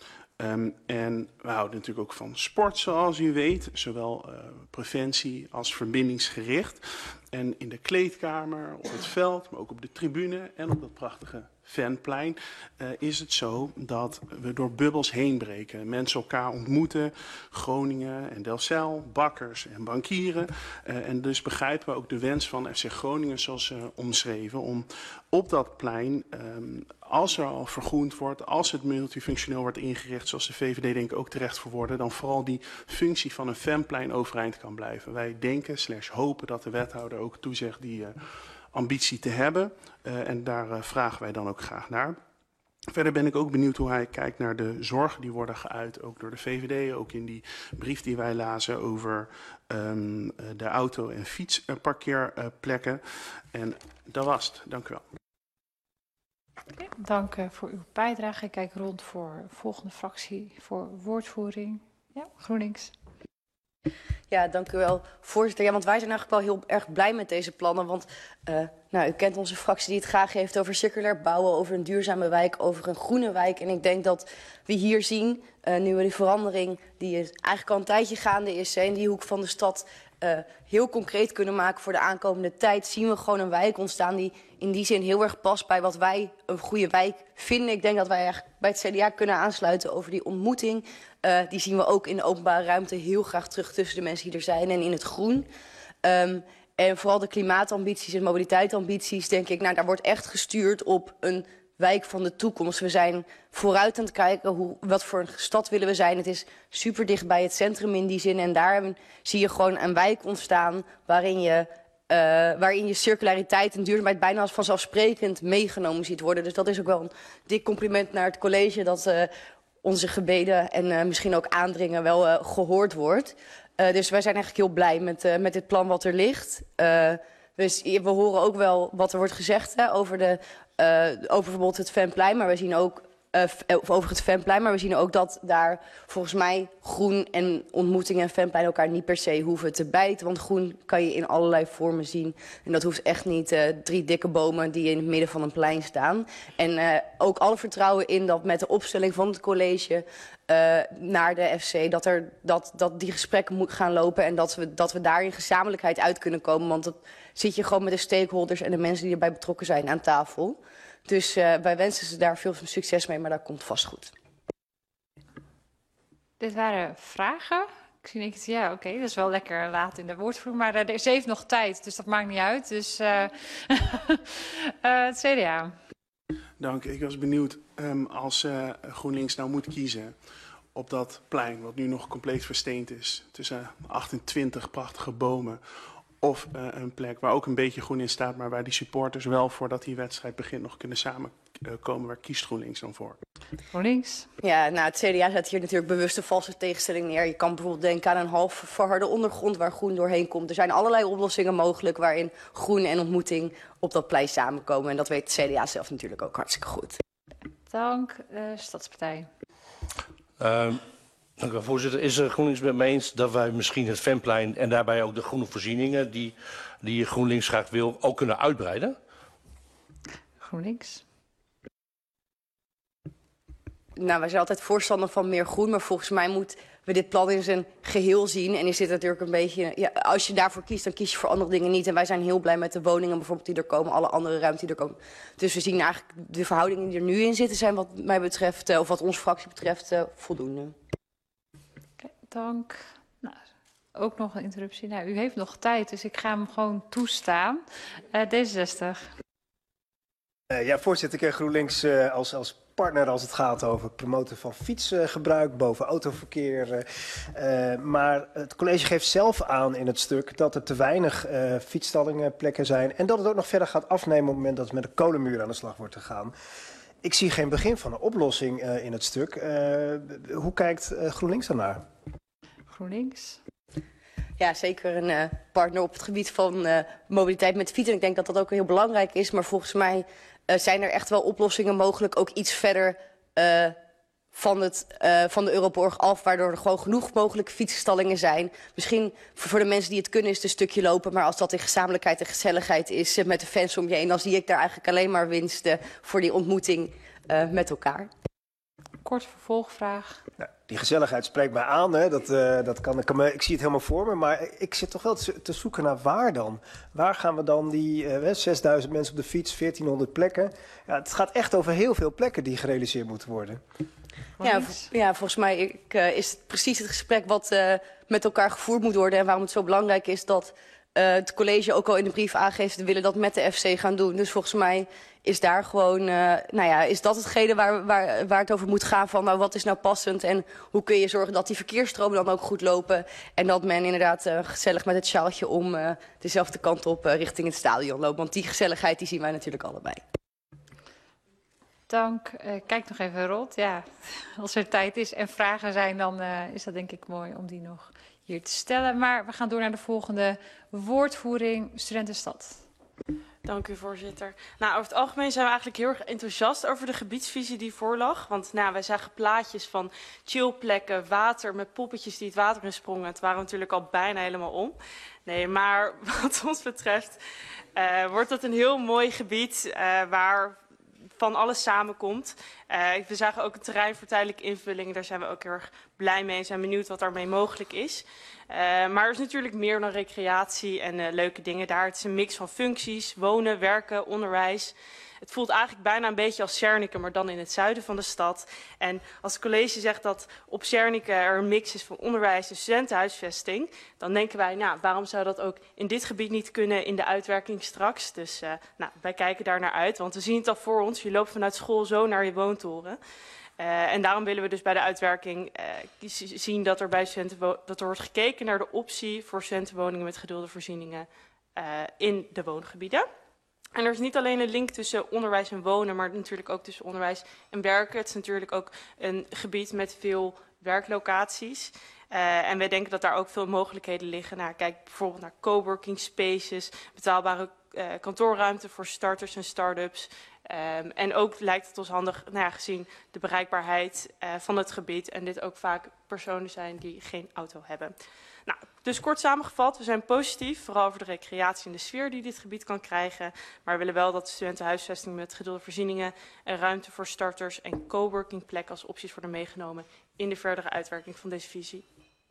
En we houden natuurlijk ook van sport, zoals u weet, zowel preventie als verbindingsgericht. En in de kleedkamer, op het veld, maar ook op de tribune en op dat prachtige Venplein is het zo dat we door bubbels heen breken. Mensen elkaar ontmoeten, Groningen en Delfzijl, bakkers en bankieren. En dus begrijpen we ook de wens van FC Groningen, zoals omschreven, om op dat plein, als er al vergroend wordt, als het multifunctioneel wordt ingericht, zoals de VVD denk ik ook terecht verwoorden, dan vooral die functie van een Venplein overeind kan blijven. Wij denken, hopen dat de wethouder ook toezegt die ambitie te hebben. En daar vragen wij dan ook graag naar. Verder ben ik ook benieuwd hoe hij kijkt naar de zorgen die worden geuit, ook door de VVD, ook in die brief die wij lazen over de auto- en fietsparkeerplekken. En dat was het. Dank u wel. Okay, dank voor uw bijdrage. Ik kijk rond voor volgende fractie voor woordvoering. Ja, GroenLinks. Ja, dank u wel, voorzitter. Ja, want wij zijn eigenlijk wel heel erg blij met deze plannen. Want u kent onze fractie die het graag heeft over circulair bouwen, over een duurzame wijk, over een groene wijk. En ik denk dat we hier zien, nu we die verandering die eigenlijk al een tijdje gaande is in die hoek van de stad heel concreet kunnen maken voor de aankomende tijd, zien we gewoon een wijk ontstaan die in die zin heel erg past bij wat wij een goede wijk vinden. Ik denk dat wij eigenlijk bij het CDA kunnen aansluiten over die ontmoeting. Die zien we ook in de openbare ruimte heel graag terug tussen de mensen die er zijn en in het groen. En vooral de klimaatambities en mobiliteitsambities, denk ik, daar wordt echt gestuurd op een wijk van de toekomst. We zijn vooruit aan het kijken wat voor een stad willen we zijn. Het is super dicht bij het centrum in die zin. En daar zie je gewoon een wijk ontstaan waarin je circulariteit en duurzaamheid bijna als vanzelfsprekend meegenomen ziet worden. Dus dat is ook wel een dik compliment naar het college dat onze gebeden en misschien ook aandringen wel gehoord wordt. Dus wij zijn eigenlijk heel blij met dit plan wat er ligt. We horen ook wel wat er wordt gezegd over bijvoorbeeld het Vemplein, maar we zien ook over het Vemplein, maar we zien ook dat daar volgens mij groen en ontmoeting en Vemplein elkaar niet per se hoeven te bijten. Want groen kan je in allerlei vormen zien. En dat hoeft echt niet 3 dikke bomen die in het midden van een plein staan. En ook alle vertrouwen in dat met de opstelling van het college naar de FC, dat die gesprekken moet gaan lopen en dat we daar in gezamenlijkheid uit kunnen komen. Want dan zit je gewoon met de stakeholders en de mensen die erbij betrokken zijn aan tafel. Dus wij wensen ze daar veel succes mee, maar dat komt vast goed. Dit waren vragen. Ik zie niks. Ja, oké, dat is wel lekker laat in de woordvoering, maar ze heeft nog tijd, dus dat maakt niet uit. Dus het CDA. Dank. Ik was benieuwd als GroenLinks nou moet kiezen op dat plein, wat nu nog compleet versteend is, tussen 28 prachtige bomen, of een plek waar ook een beetje groen in staat, maar waar die supporters wel voordat die wedstrijd begint nog kunnen samenkomen. Waar kiest GroenLinks dan voor? GroenLinks. Ja, het CDA zet hier natuurlijk bewust een valse tegenstelling neer. Je kan bijvoorbeeld denken aan een half verharde ondergrond waar groen doorheen komt. Er zijn allerlei oplossingen mogelijk waarin groen en ontmoeting op dat plein samenkomen. En dat weet het CDA zelf natuurlijk ook hartstikke goed. Dank, Stadspartij. Dank u wel, voorzitter. Is GroenLinks met me eens dat wij misschien het Vemplein en daarbij ook de groene voorzieningen die GroenLinks graag wil, ook kunnen uitbreiden? GroenLinks. Wij zijn altijd voorstander van meer groen, maar volgens mij moeten we dit plan in zijn geheel zien. En is dit natuurlijk een beetje, ja, als je daarvoor kiest, dan kies je voor andere dingen niet. En wij zijn heel blij met de woningen bijvoorbeeld die er komen, alle andere ruimte die er komen. Dus we zien eigenlijk de verhoudingen die er nu in zitten zijn wat mij betreft, of wat onze fractie betreft, voldoende. Dank. Ook nog een interruptie. U heeft nog tijd, dus ik ga hem gewoon toestaan. D66. Ja, voorzitter, ik ken GroenLinks als partner als het gaat over het promoten van fietsgebruik boven autoverkeer. Maar het college geeft zelf aan in het stuk dat er te weinig fietsstallingplekken zijn en dat het ook nog verder gaat afnemen op het moment dat het met de kolenmuur aan de slag wordt gegaan. Ik zie geen begin van een oplossing in het stuk. Hoe kijkt GroenLinks daarnaar? GroenLinks. Ja, zeker een partner op het gebied van mobiliteit met fietsen. Ik denk dat dat ook heel belangrijk is. Maar volgens mij zijn er echt wel oplossingen mogelijk. Ook iets verder van de Euroborg af. Waardoor er gewoon genoeg mogelijke fietsstallingen zijn. Misschien voor de mensen die het kunnen is het een stukje lopen. Maar als dat in gezamenlijkheid en gezelligheid is met de fans om je heen. Dan zie ik daar eigenlijk alleen maar winsten voor die ontmoeting met elkaar. Kort vervolgvraag. Nou, die gezelligheid spreekt mij aan. Hè. Ik zie het helemaal voor me. Maar ik zit toch wel te zoeken naar waar dan. Waar gaan we dan die 6000 mensen op de fiets, 1400 plekken. Ja, het gaat echt over heel veel plekken die gerealiseerd moeten worden. Ja, volgens mij is het precies het gesprek wat met elkaar gevoerd moet worden. En waarom het zo belangrijk is dat het college ook al in de brief aangeeft te willen dat met de FC gaan doen. Dus volgens mij is daar gewoon, is dat hetgene waar het over moet gaan van wat is nou passend en hoe kun je zorgen dat die verkeersstromen dan ook goed lopen en dat men inderdaad gezellig met het sjaaltje om dezelfde kant op richting het stadion loopt. Want die gezelligheid die zien wij natuurlijk allebei. Dank. Kijk nog even rond. Ja, als er tijd is en vragen zijn, dan is dat denk ik mooi om die nog hier te stellen. Maar we gaan door naar de volgende woordvoering Studentenstad. Dank u, voorzitter. Nou, over het algemeen zijn we eigenlijk heel erg enthousiast over de gebiedsvisie die voorlag. Want wij zagen plaatjes van chillplekken, water met poppetjes die het water in sprongen. Het waren natuurlijk al bijna helemaal om. Nee, maar wat ons betreft wordt dat een heel mooi gebied waar van alles samenkomt. We zagen ook een terrein voor tijdelijke invulling. Daar zijn we ook heel erg blij mee en zijn benieuwd wat daarmee mogelijk is. Maar er is natuurlijk meer dan recreatie en leuke dingen daar. Het is een mix van functies, wonen, werken, onderwijs. Het voelt eigenlijk bijna een beetje als Zernike, maar dan in het zuiden van de stad. En als het college zegt dat op Zernike er een mix is van onderwijs en studentenhuisvesting, dan denken wij, nou, waarom zou dat ook in dit gebied niet kunnen in de uitwerking straks? Dus wij kijken daar naar uit, want we zien het al voor ons. Je loopt vanuit school zo naar je woontoren. En daarom willen we dus bij de uitwerking zien dat er bij dat er wordt gekeken naar de optie voor studentenwoningen met gedulde voorzieningen in de woongebieden. En er is niet alleen een link tussen onderwijs en wonen, maar natuurlijk ook tussen onderwijs en werken. Het is natuurlijk ook een gebied met veel werklocaties. En wij denken dat daar ook veel mogelijkheden liggen. Nou, kijk bijvoorbeeld naar coworking spaces, betaalbare kantoorruimte voor starters en start-ups. En ook lijkt het ons handig, gezien de bereikbaarheid van het gebied en dit ook vaak personen zijn die geen auto hebben. Nou, dus kort samengevat, we zijn positief, vooral over de recreatie en de sfeer die dit gebied kan krijgen. Maar we willen wel dat de studentenhuisvesting met gedulde voorzieningen en ruimte voor starters en coworking plekken als opties worden meegenomen in de verdere uitwerking van deze visie.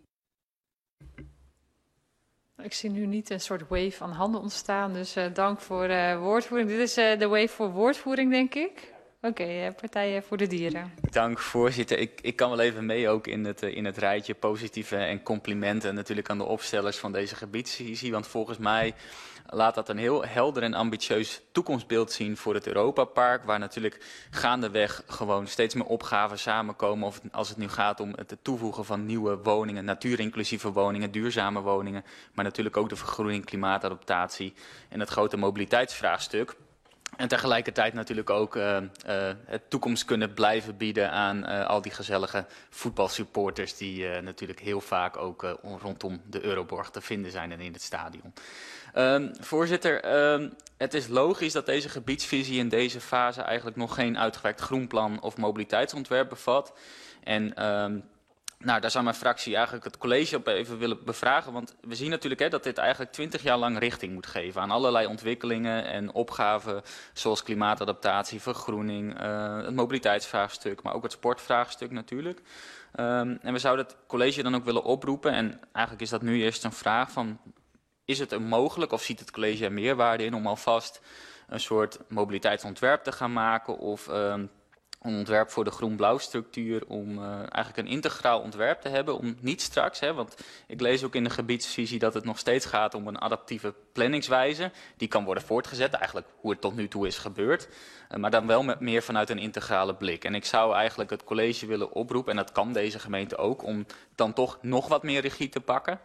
Ik zie nu niet een soort wave aan handen ontstaan, dus dank voor woordvoering. Dit is de wave voor woordvoering, denk ik. Oké, Partij voor de Dieren. Dank, voorzitter. Ik kan wel even mee ook in het rijtje positieve en complimenten natuurlijk aan de opstellers van deze gebiedsvisie. Want volgens mij laat dat een heel helder en ambitieus toekomstbeeld zien voor het Europapark. Waar natuurlijk gaandeweg gewoon steeds meer opgaven samenkomen. Of als het nu gaat om het toevoegen van nieuwe woningen, natuurinclusieve woningen, duurzame woningen. Maar natuurlijk ook de vergroening, klimaatadaptatie en het grote mobiliteitsvraagstuk. En tegelijkertijd natuurlijk ook het toekomst kunnen blijven bieden aan al die gezellige voetbalsupporters die natuurlijk heel vaak ook rondom de Euroborg te vinden zijn en in het stadion. Voorzitter, het is logisch dat deze gebiedsvisie in deze fase eigenlijk nog geen uitgewerkt groenplan of mobiliteitsontwerp bevat. En daar zou mijn fractie eigenlijk het college op even willen bevragen. Want we zien natuurlijk dat dit eigenlijk 20 jaar lang richting moet geven aan allerlei ontwikkelingen en opgaven. Zoals klimaatadaptatie, vergroening, het mobiliteitsvraagstuk, maar ook het sportvraagstuk natuurlijk. En we zouden het college dan ook willen oproepen. En eigenlijk is dat nu eerst een vraag van, is het mogelijk of ziet het college er meerwaarde in om alvast een soort mobiliteitsontwerp te gaan maken of een ontwerp voor de groen-blauw structuur, om eigenlijk een integraal ontwerp te hebben, om niet straks, want ik lees ook in de gebiedsvisie dat het nog steeds gaat om een adaptieve planningswijze, die kan worden voortgezet, eigenlijk hoe het tot nu toe is gebeurd, maar dan wel met meer vanuit een integrale blik. En ik zou eigenlijk het college willen oproepen, en dat kan deze gemeente ook, om dan toch nog wat meer regie te pakken.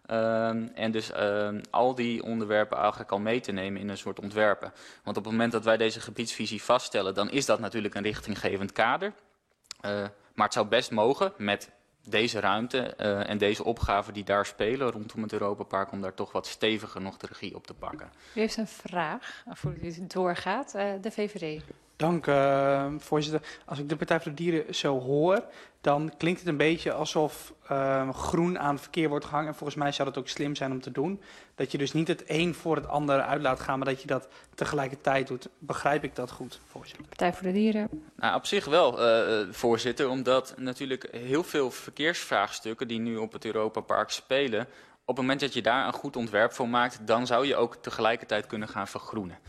En dus al die onderwerpen eigenlijk al mee te nemen in een soort ontwerpen. Want op het moment dat wij deze gebiedsvisie vaststellen, dan is dat natuurlijk een richtinggevend kader. Maar het zou best mogen met deze ruimte en deze opgaven die daar spelen rondom het Europapark, om daar toch wat steviger nog de regie op te pakken. U heeft een vraag, voordat u doorgaat, de VVD. Dank, voorzitter. Als ik de Partij voor de Dieren zo hoor, dan klinkt het een beetje alsof groen aan het verkeer wordt gehangen. En volgens mij zou dat ook slim zijn om te doen. Dat je dus niet het een voor het ander uit laat gaan, maar dat je dat tegelijkertijd doet. Begrijp ik dat goed, voorzitter? Partij voor de Dieren. Nou, op zich wel, voorzitter. Omdat natuurlijk heel veel verkeersvraagstukken die nu op het Europapark spelen, op het moment dat je daar een goed ontwerp voor maakt, dan zou je ook tegelijkertijd kunnen gaan vergroenen.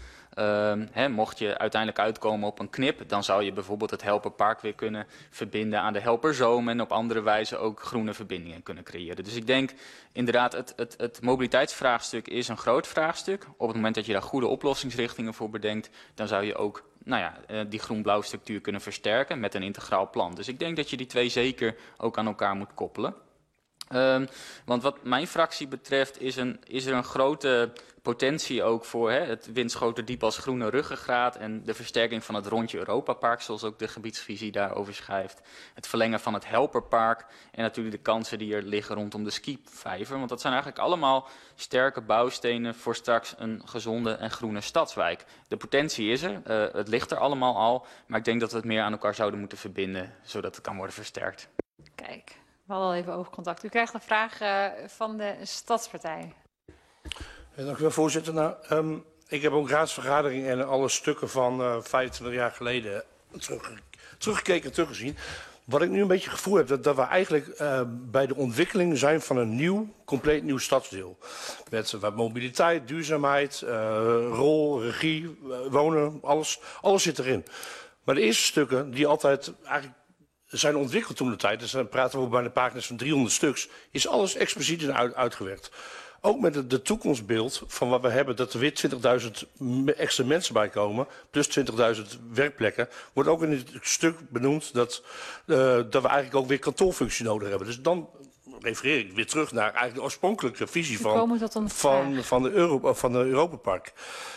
Mocht je uiteindelijk uitkomen op een knip, dan zou je bijvoorbeeld het Helperpark weer kunnen verbinden aan de Helperzoom en op andere wijze ook groene verbindingen kunnen creëren. Dus ik denk inderdaad, het mobiliteitsvraagstuk is een groot vraagstuk. Op het moment dat je daar goede oplossingsrichtingen voor bedenkt, dan zou je ook die groen-blauw structuur kunnen versterken met een integraal plan. Dus ik denk dat je die twee zeker ook aan elkaar moet koppelen. Want wat mijn fractie betreft is er een grote potentie ook voor het Winschoterdiep als groene ruggengraat en de versterking van het rondje Europapark, zoals ook de gebiedsvisie daarover schrijft. Het verlengen van het Helperpark en natuurlijk de kansen die er liggen rondom de skivijver. Want dat zijn eigenlijk allemaal sterke bouwstenen voor straks een gezonde en groene stadswijk. De potentie is er, het ligt er allemaal al, maar ik denk dat we het meer aan elkaar zouden moeten verbinden, zodat het kan worden versterkt. Kijk, we hadden al even oogcontact. U krijgt een vraag van de Stadspartij. Dank u wel, voorzitter. Nou, ik heb ook raadsvergaderingen en alle stukken van 25 jaar geleden teruggekeken en teruggezien. Wat ik nu een beetje het gevoel heb, dat we eigenlijk bij de ontwikkeling zijn van een compleet nieuw stadsdeel. Met mobiliteit, duurzaamheid, rol, regie, wonen, alles zit erin. Maar de eerste stukken die altijd eigenlijk zijn ontwikkeld toen de tijd, dus dan praten we over bijna pagina's van 300 stuks, is alles expliciet en uitgewerkt. Ook met het toekomstbeeld van wat we hebben, dat er weer 20.000 extra mensen bij komen, plus 20.000 werkplekken, wordt ook in het stuk benoemd dat we eigenlijk ook weer kantoorfunctie nodig hebben. Dus dan refereer ik weer terug naar eigenlijk de oorspronkelijke visie van de Europapark.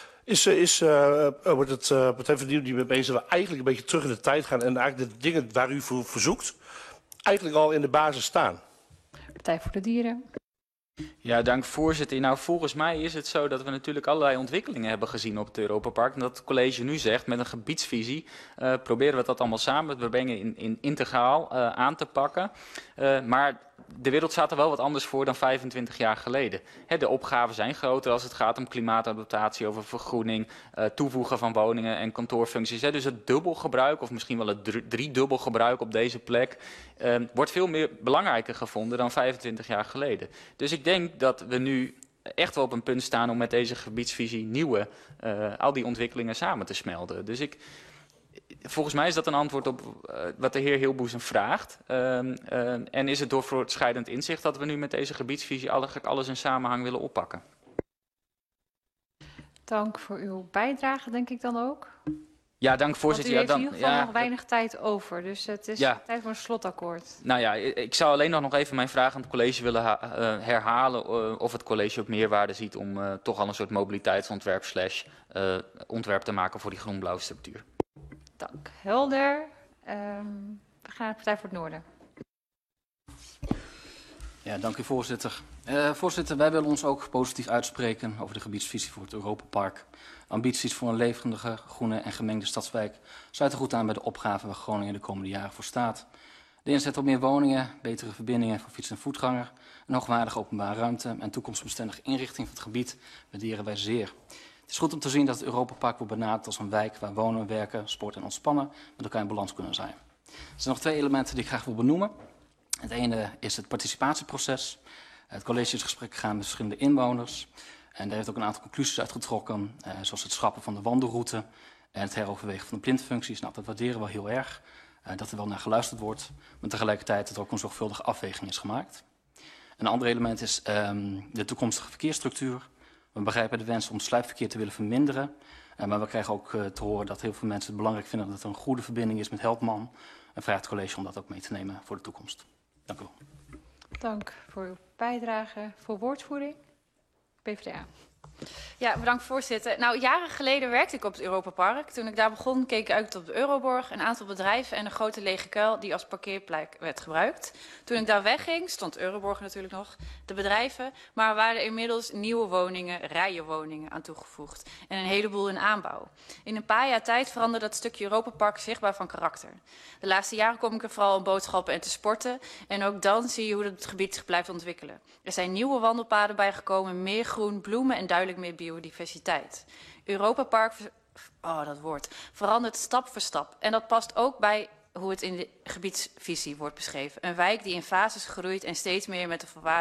Wordt het Partij van de Dieren die mee bezig dat we eigenlijk een beetje terug in de tijd gaan en eigenlijk de dingen waar u voor verzoekt, eigenlijk al in de basis staan. Partij voor de Dieren. Ja, dank voorzitter. Nou, volgens mij is het zo dat we natuurlijk allerlei ontwikkelingen hebben gezien op het Europapark. En dat het college nu zegt, met een gebiedsvisie proberen we dat allemaal samen te brengen in integraal aan te pakken. Maar de wereld staat er wel wat anders voor dan 25 jaar geleden. De opgaven zijn groter als het gaat om klimaatadaptatie, over vergroening, toevoegen van woningen en kantoorfuncties. Dus het dubbelgebruik, of misschien wel het driedubbelgebruik op deze plek, wordt veel meer belangrijker gevonden dan 25 jaar geleden. Dus ik denk dat we nu echt wel op een punt staan om met deze gebiedsvisie al die ontwikkelingen samen te smelten. Dus volgens mij is dat een antwoord op wat de heer Hilboezem vraagt. En is het door voortschrijdend inzicht dat we nu met deze gebiedsvisie eigenlijk alles in samenhang willen oppakken. Dank voor uw bijdrage, denk ik dan ook. Ja, dank voorzitter. Want u heeft in ieder geval nog weinig tijd over, dus het is tijd voor een slotakkoord. Nou ja, ik zou alleen nog even mijn vraag aan het college willen herhalen of het college ook meerwaarde ziet om toch al een soort mobiliteitsontwerp ontwerp te maken voor die groen-blauwe structuur. Dank. Helder. We gaan naar de Partij voor het Noorden. Ja, dank u voorzitter. Voorzitter, wij willen ons ook positief uitspreken over de gebiedsvisie voor het Europapark. Ambities voor een levendige, groene en gemengde stadswijk sluiten goed aan bij de opgave waar Groningen de komende jaren voor staat. De inzet op meer woningen, betere verbindingen voor fiets- en voetganger, een hoogwaardige openbare ruimte en toekomstbestendige inrichting van het gebied waarderen wij zeer. Het is goed om te zien dat het Europapark wordt benaderd als een wijk waar wonen, werken, sport en ontspannen met elkaar in balans kunnen zijn. Er zijn nog twee elementen die ik graag wil benoemen. Het ene is het participatieproces. Het college is in gesprek gegaan met verschillende inwoners. En daar heeft ook een aantal conclusies uitgetrokken, zoals het schrappen van de wandelroute en het heroverwegen van de plintfuncties. Nou, dat waarderen we heel erg, dat er wel naar geluisterd wordt, maar tegelijkertijd dat er ook een zorgvuldige afweging is gemaakt. Een ander element is de toekomstige verkeersstructuur. We begrijpen de wens om het sluipverkeer te willen verminderen, maar we krijgen ook te horen dat heel veel mensen het belangrijk vinden dat er een goede verbinding is met Helpman. En vraagt het college om dat ook mee te nemen voor de toekomst. Dank u wel. Dank voor uw bijdrage. Voor woordvoering, PvdA. Ja, bedankt voorzitter. Nou, jaren geleden werkte ik op het Europapark. Toen ik daar begon, keek ik uit op de Euroborg, een aantal bedrijven en een grote lege kuil die als parkeerplek werd gebruikt. Toen ik daar wegging, stond Euroborg natuurlijk nog, de bedrijven, maar er waren inmiddels nieuwe woningen, rijenwoningen aan toegevoegd en een heleboel in aanbouw. In een paar jaar tijd veranderde dat stukje Europapark zichtbaar van karakter. De laatste jaren kom ik er vooral om boodschappen en te sporten en ook dan zie je hoe het gebied zich blijft ontwikkelen. Er zijn nieuwe wandelpaden bijgekomen, meer groen, bloemen en duidelijk meer biodiversiteit. Europapark, verandert stap voor stap. En dat past ook bij hoe het in de gebiedsvisie wordt beschreven. Een wijk die in fases groeit en steeds meer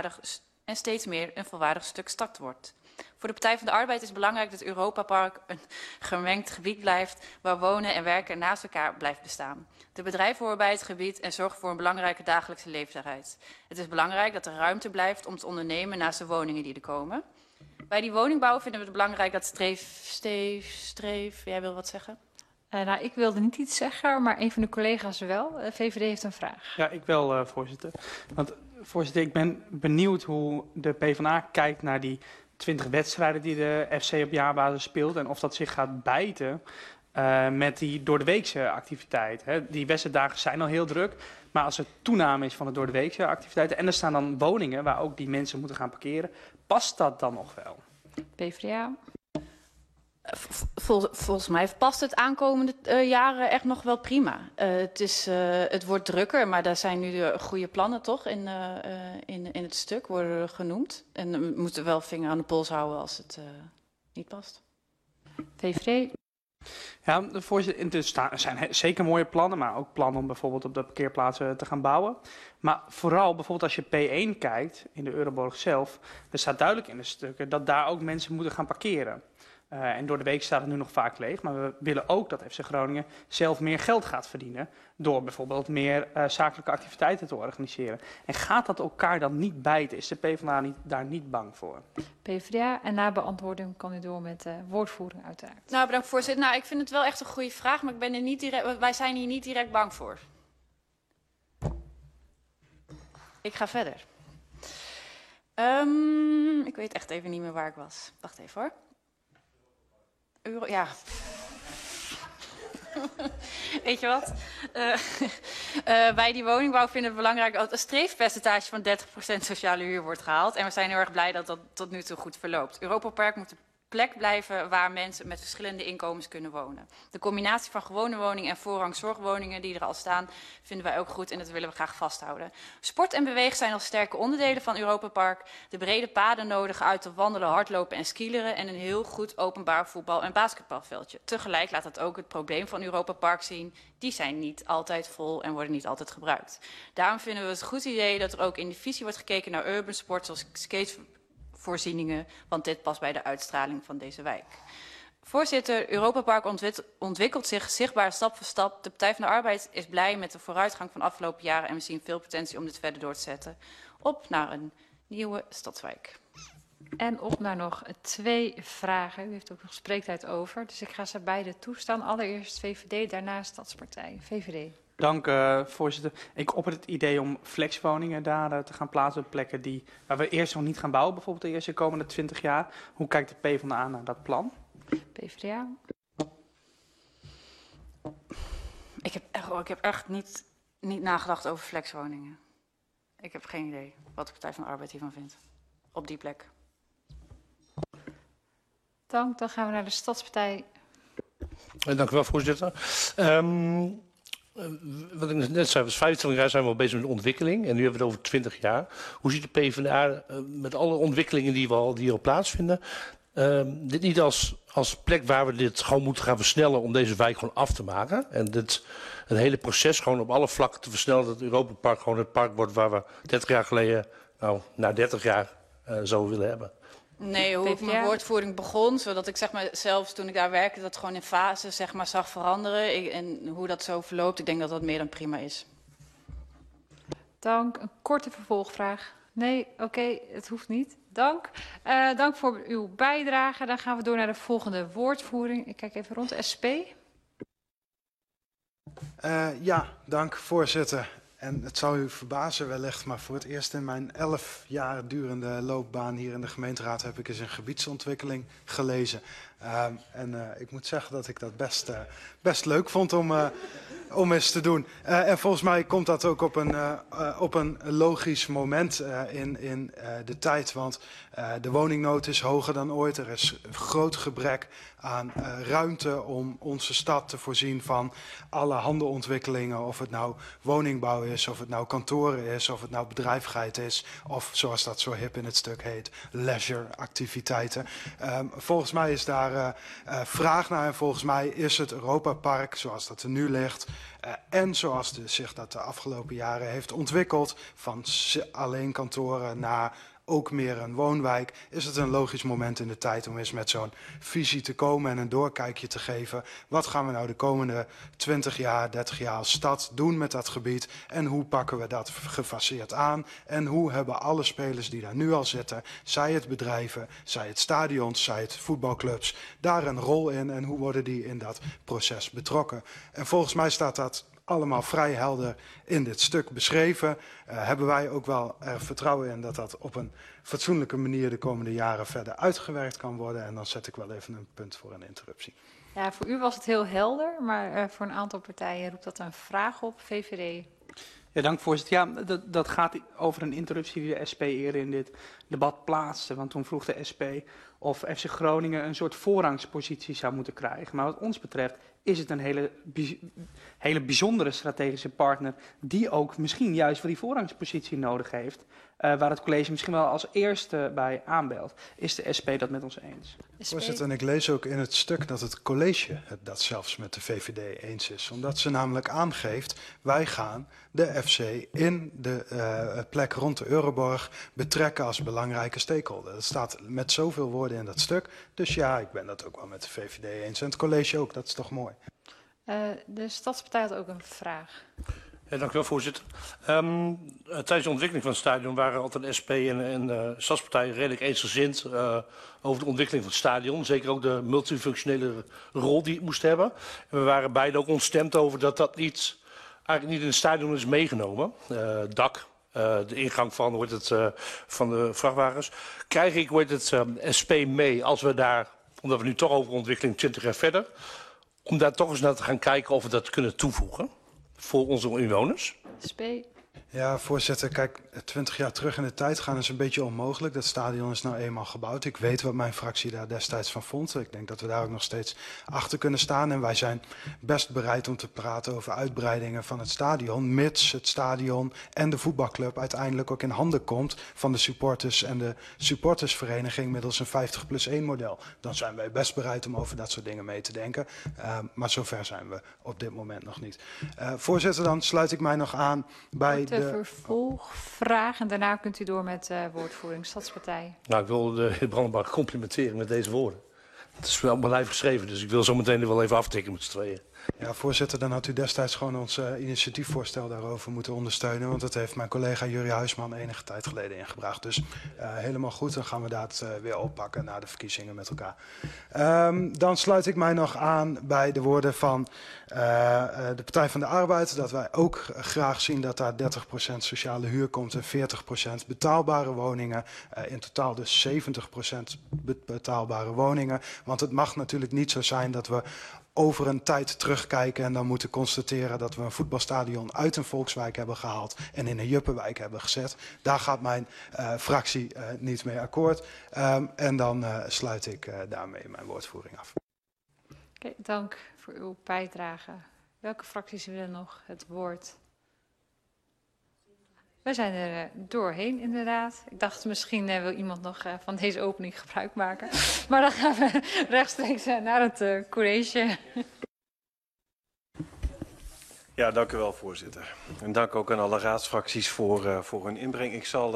een volwaardig stuk stad wordt. Voor de Partij van de Arbeid is het belangrijk dat Europapark een gemengd gebied blijft waar wonen en werken naast elkaar blijft bestaan. De bedrijven horen bij het gebied en zorgen voor een belangrijke dagelijkse leefbaarheid. Het is belangrijk dat er ruimte blijft om te ondernemen naast de woningen die er komen. Bij die woningbouw vinden we het belangrijk dat jij wil wat zeggen? Nou, ik wilde niet iets zeggen, maar een van de collega's wel. VVD heeft een vraag. Ja, ik wel, voorzitter. Want Voorzitter, ik ben benieuwd hoe de PvdA kijkt naar die 20 wedstrijden die de FC op jaarbasis speelt. En of dat zich gaat bijten met die doordeweekse activiteit. Hè. Die wedstrijddagen zijn al heel druk. Maar als er toename is van de doordeweekse activiteiten en er staan dan woningen waar ook die mensen moeten gaan parkeren, past dat dan nog wel? PvdA. Volgens mij past het aankomende jaren echt nog wel prima. Het wordt drukker, maar daar zijn nu de goede plannen toch in het stuk worden genoemd. En we moeten wel vinger aan de pols houden als het niet past. VVD. Ja, voorzitter, er zijn zeker mooie plannen, maar ook plannen om bijvoorbeeld op de parkeerplaatsen te gaan bouwen. Maar vooral bijvoorbeeld als je P1 kijkt in de Euroborg zelf, er staat duidelijk in de stukken dat daar ook mensen moeten gaan parkeren. En door de week staat het nu nog vaak leeg, maar we willen ook dat FC Groningen zelf meer geld gaat verdienen door bijvoorbeeld meer zakelijke activiteiten te organiseren. En gaat dat elkaar dan niet bijten? Is de PvdA daar niet bang voor? PvdA en na beantwoording kan u door met woordvoering uiteraard. Nou, bedankt voorzitter. Nou, ik vind het wel echt een goede vraag, maar wij zijn hier niet direct bang voor. Ik ga verder. Ik weet echt even niet meer waar ik was. Wacht even hoor. Ja. Weet je wat? Wij die woningbouw vinden het belangrijk dat een streefpercentage van 30% sociale huur wordt gehaald. En we zijn heel erg blij dat dat tot nu toe goed verloopt. Europa Park moet een plek blijven waar mensen met verschillende inkomens kunnen wonen. De combinatie van gewone woningen en voorrangzorgwoningen die er al staan, vinden wij ook goed en dat willen we graag vasthouden. Sport en beweeg zijn al sterke onderdelen van Europa Park. De brede paden nodig uit te wandelen, hardlopen en skileren en een heel goed openbaar voetbal- en basketbalveldje. Tegelijk laat dat ook het probleem van Europa Park zien. Die zijn niet altijd vol en worden niet altijd gebruikt. Daarom vinden we het een goed idee dat er ook in de visie wordt gekeken naar urban sport zoals skatevoorzieningen, want dit past bij de uitstraling van deze wijk. Voorzitter, Europa Park ontwikkelt zich zichtbaar stap voor stap. De Partij van de Arbeid is blij met de vooruitgang van de afgelopen jaren en we zien veel potentie om dit verder door te zetten. Op naar een nieuwe stadswijk. En op naar nog 2 vragen. U heeft ook nog spreektijd over, dus ik ga ze beide toestaan. Allereerst VVD, daarna Stadspartij. VVD. Dank, voorzitter. Ik opper het idee om flexwoningen daar te gaan plaatsen op plekken waar we eerst nog niet gaan bouwen, bijvoorbeeld de eerste komende 20 jaar. Hoe kijkt de PvdA naar dat plan? PvdA. Ik heb echt niet nagedacht over flexwoningen. Ik heb geen idee wat de Partij van de Arbeid hiervan vindt. Op die plek. Dank. Dan gaan we naar de Stadspartij. Dank u wel, voorzitter. Wat ik net zei, was 25 jaar zijn we al bezig met de ontwikkeling. En nu hebben we het over 20 jaar. Hoe ziet de PvdA met alle ontwikkelingen die al plaatsvinden, dit niet als plek waar we dit gewoon moeten gaan versnellen om deze wijk gewoon af te maken? En het hele proces gewoon op alle vlakken te versnellen, dat het Europa Park gewoon het park wordt waar we 30 jaar geleden, na 30 jaar, zouden willen hebben? Nee, hoe ik mijn woordvoering begon, zodat ik zeg maar zelfs toen ik daar werkte dat gewoon in fases zeg maar zag veranderen en hoe dat zo verloopt, ik denk dat dat meer dan prima is. Dank. Een korte vervolgvraag. Nee, oké, het hoeft niet. Dank. Dank voor uw bijdrage. Dan gaan we door naar de volgende woordvoering. Ik kijk even rond. SP. Ja, dank voorzitter. En het zou u verbazen wellicht, maar voor het eerst in mijn 11 jaar durende loopbaan hier in de gemeenteraad heb ik eens een gebiedsontwikkeling gelezen. Ik moet zeggen dat ik dat best leuk vond om eens te doen. En volgens mij komt dat ook op een logisch moment in de tijd. Want de woningnood is hoger dan ooit. Er is een groot gebrek aan ruimte om onze stad te voorzien van alle handenontwikkelingen. Of het nou woningbouw is, of het nou kantoren is, of het nou bedrijvigheid is. Of zoals dat zo hip in het stuk heet, leisure-activiteiten. Volgens mij is daar vraag naar en volgens mij is het Europa Park zoals dat er nu ligt en zoals zich dat de afgelopen jaren heeft ontwikkeld van alleen kantoren naar ook meer een woonwijk, is het een logisch moment in de tijd om eens met zo'n visie te komen en een doorkijkje te geven. Wat gaan we nou de komende 20 jaar, 30 jaar als stad doen met dat gebied en hoe pakken we dat gefaseerd aan en hoe hebben alle spelers die daar nu al zitten, zij het bedrijven, zij het stadions, zij het voetbalclubs, daar een rol in en hoe worden die in dat proces betrokken. En volgens mij staat dat allemaal vrij helder in dit stuk beschreven. Hebben wij ook wel er vertrouwen in dat dat op een fatsoenlijke manier de komende jaren verder uitgewerkt kan worden. En dan zet ik wel even een punt voor een interruptie. Ja, voor u was het heel helder, maar voor een aantal partijen roept dat een vraag op. VVD. Ja, dank voorzitter. Ja, dat gaat over een interruptie die de SP eerder in dit debat plaatste. Want toen vroeg de SP of FC Groningen een soort voorrangspositie zou moeten krijgen. Maar wat ons betreft is het een hele bijzondere strategische partner die ook misschien juist voor die voorrangspositie nodig heeft. Waar het college misschien wel als eerste bij aanbelt. Is de SP dat met ons eens? Voorzitter, en ik lees ook in het stuk dat het college het dat zelfs met de VVD eens is. Omdat ze namelijk aangeeft, wij gaan de FC in de plek rond de Euroborg betrekken als belangrijke stakeholder. Dat staat met zoveel woorden in dat stuk. Dus ja, ik ben dat ook wel met de VVD eens. En het college ook, dat is toch mooi. De Stadspartij had ook een vraag. Ja, dank u wel, voorzitter. Tijdens de ontwikkeling van het stadion waren altijd de SP en de Stadspartij redelijk eensgezind over de ontwikkeling van het stadion. Zeker ook de multifunctionele rol die het moest hebben. En we waren beide ook ontstemd over dat dat eigenlijk niet in het stadion is meegenomen. Dak, de ingang van de vrachtwagens. Krijg ik SP mee als we daar, omdat we nu toch over ontwikkeling 20 jaar verder, om daar toch eens naar te gaan kijken of we dat kunnen toevoegen voor onze inwoners? SP. Ja, voorzitter, kijk, 20 jaar terug in de tijd gaan is een beetje onmogelijk. Dat stadion is nou eenmaal gebouwd. Ik weet wat mijn fractie daar destijds van vond. Ik denk dat we daar ook nog steeds achter kunnen staan. En wij zijn best bereid om te praten over uitbreidingen van het stadion, mits het stadion en de voetbalclub uiteindelijk ook in handen komt van de supporters en de supportersvereniging middels een 50+1 model. Dan zijn wij best bereid om over dat soort dingen mee te denken. Maar zover zijn we op dit moment nog niet. Voorzitter, dan sluit ik mij nog aan bij de vervolgvraag en daarna kunt u door met woordvoering Stadspartij. Nou, ik wil de heer Brandenbach complimenteren met deze woorden. Het is wel op mijn lijf geschreven, dus ik wil zo meteen er wel even aftikken met z'n tweeën. Ja, voorzitter, dan had u destijds gewoon ons initiatiefvoorstel daarover moeten ondersteunen. Want dat heeft mijn collega Jurrie Huisman enige tijd geleden ingebracht. Dus helemaal goed, dan gaan we dat weer oppakken na de verkiezingen met elkaar. Dan sluit ik mij nog aan bij de woorden van de Partij van de Arbeid. Dat wij ook graag zien dat daar 30% sociale huur komt en 40% betaalbare woningen. In totaal dus 70% betaalbare woningen. Want het mag natuurlijk niet zo zijn dat we over een tijd terugkijken en dan moeten constateren dat we een voetbalstadion uit een volkswijk hebben gehaald en in een juppenwijk hebben gezet. Daar gaat mijn fractie niet mee akkoord. En dan sluit ik daarmee mijn woordvoering af. Oké, dank voor uw bijdrage. Welke fracties willen nog het woord? We zijn er doorheen, inderdaad. Ik dacht, misschien wil iemand nog van deze opening gebruik maken. Maar dan gaan we rechtstreeks naar het college. Ja, dank u wel, voorzitter. En dank ook aan alle raadsfracties voor hun inbreng. Ik zal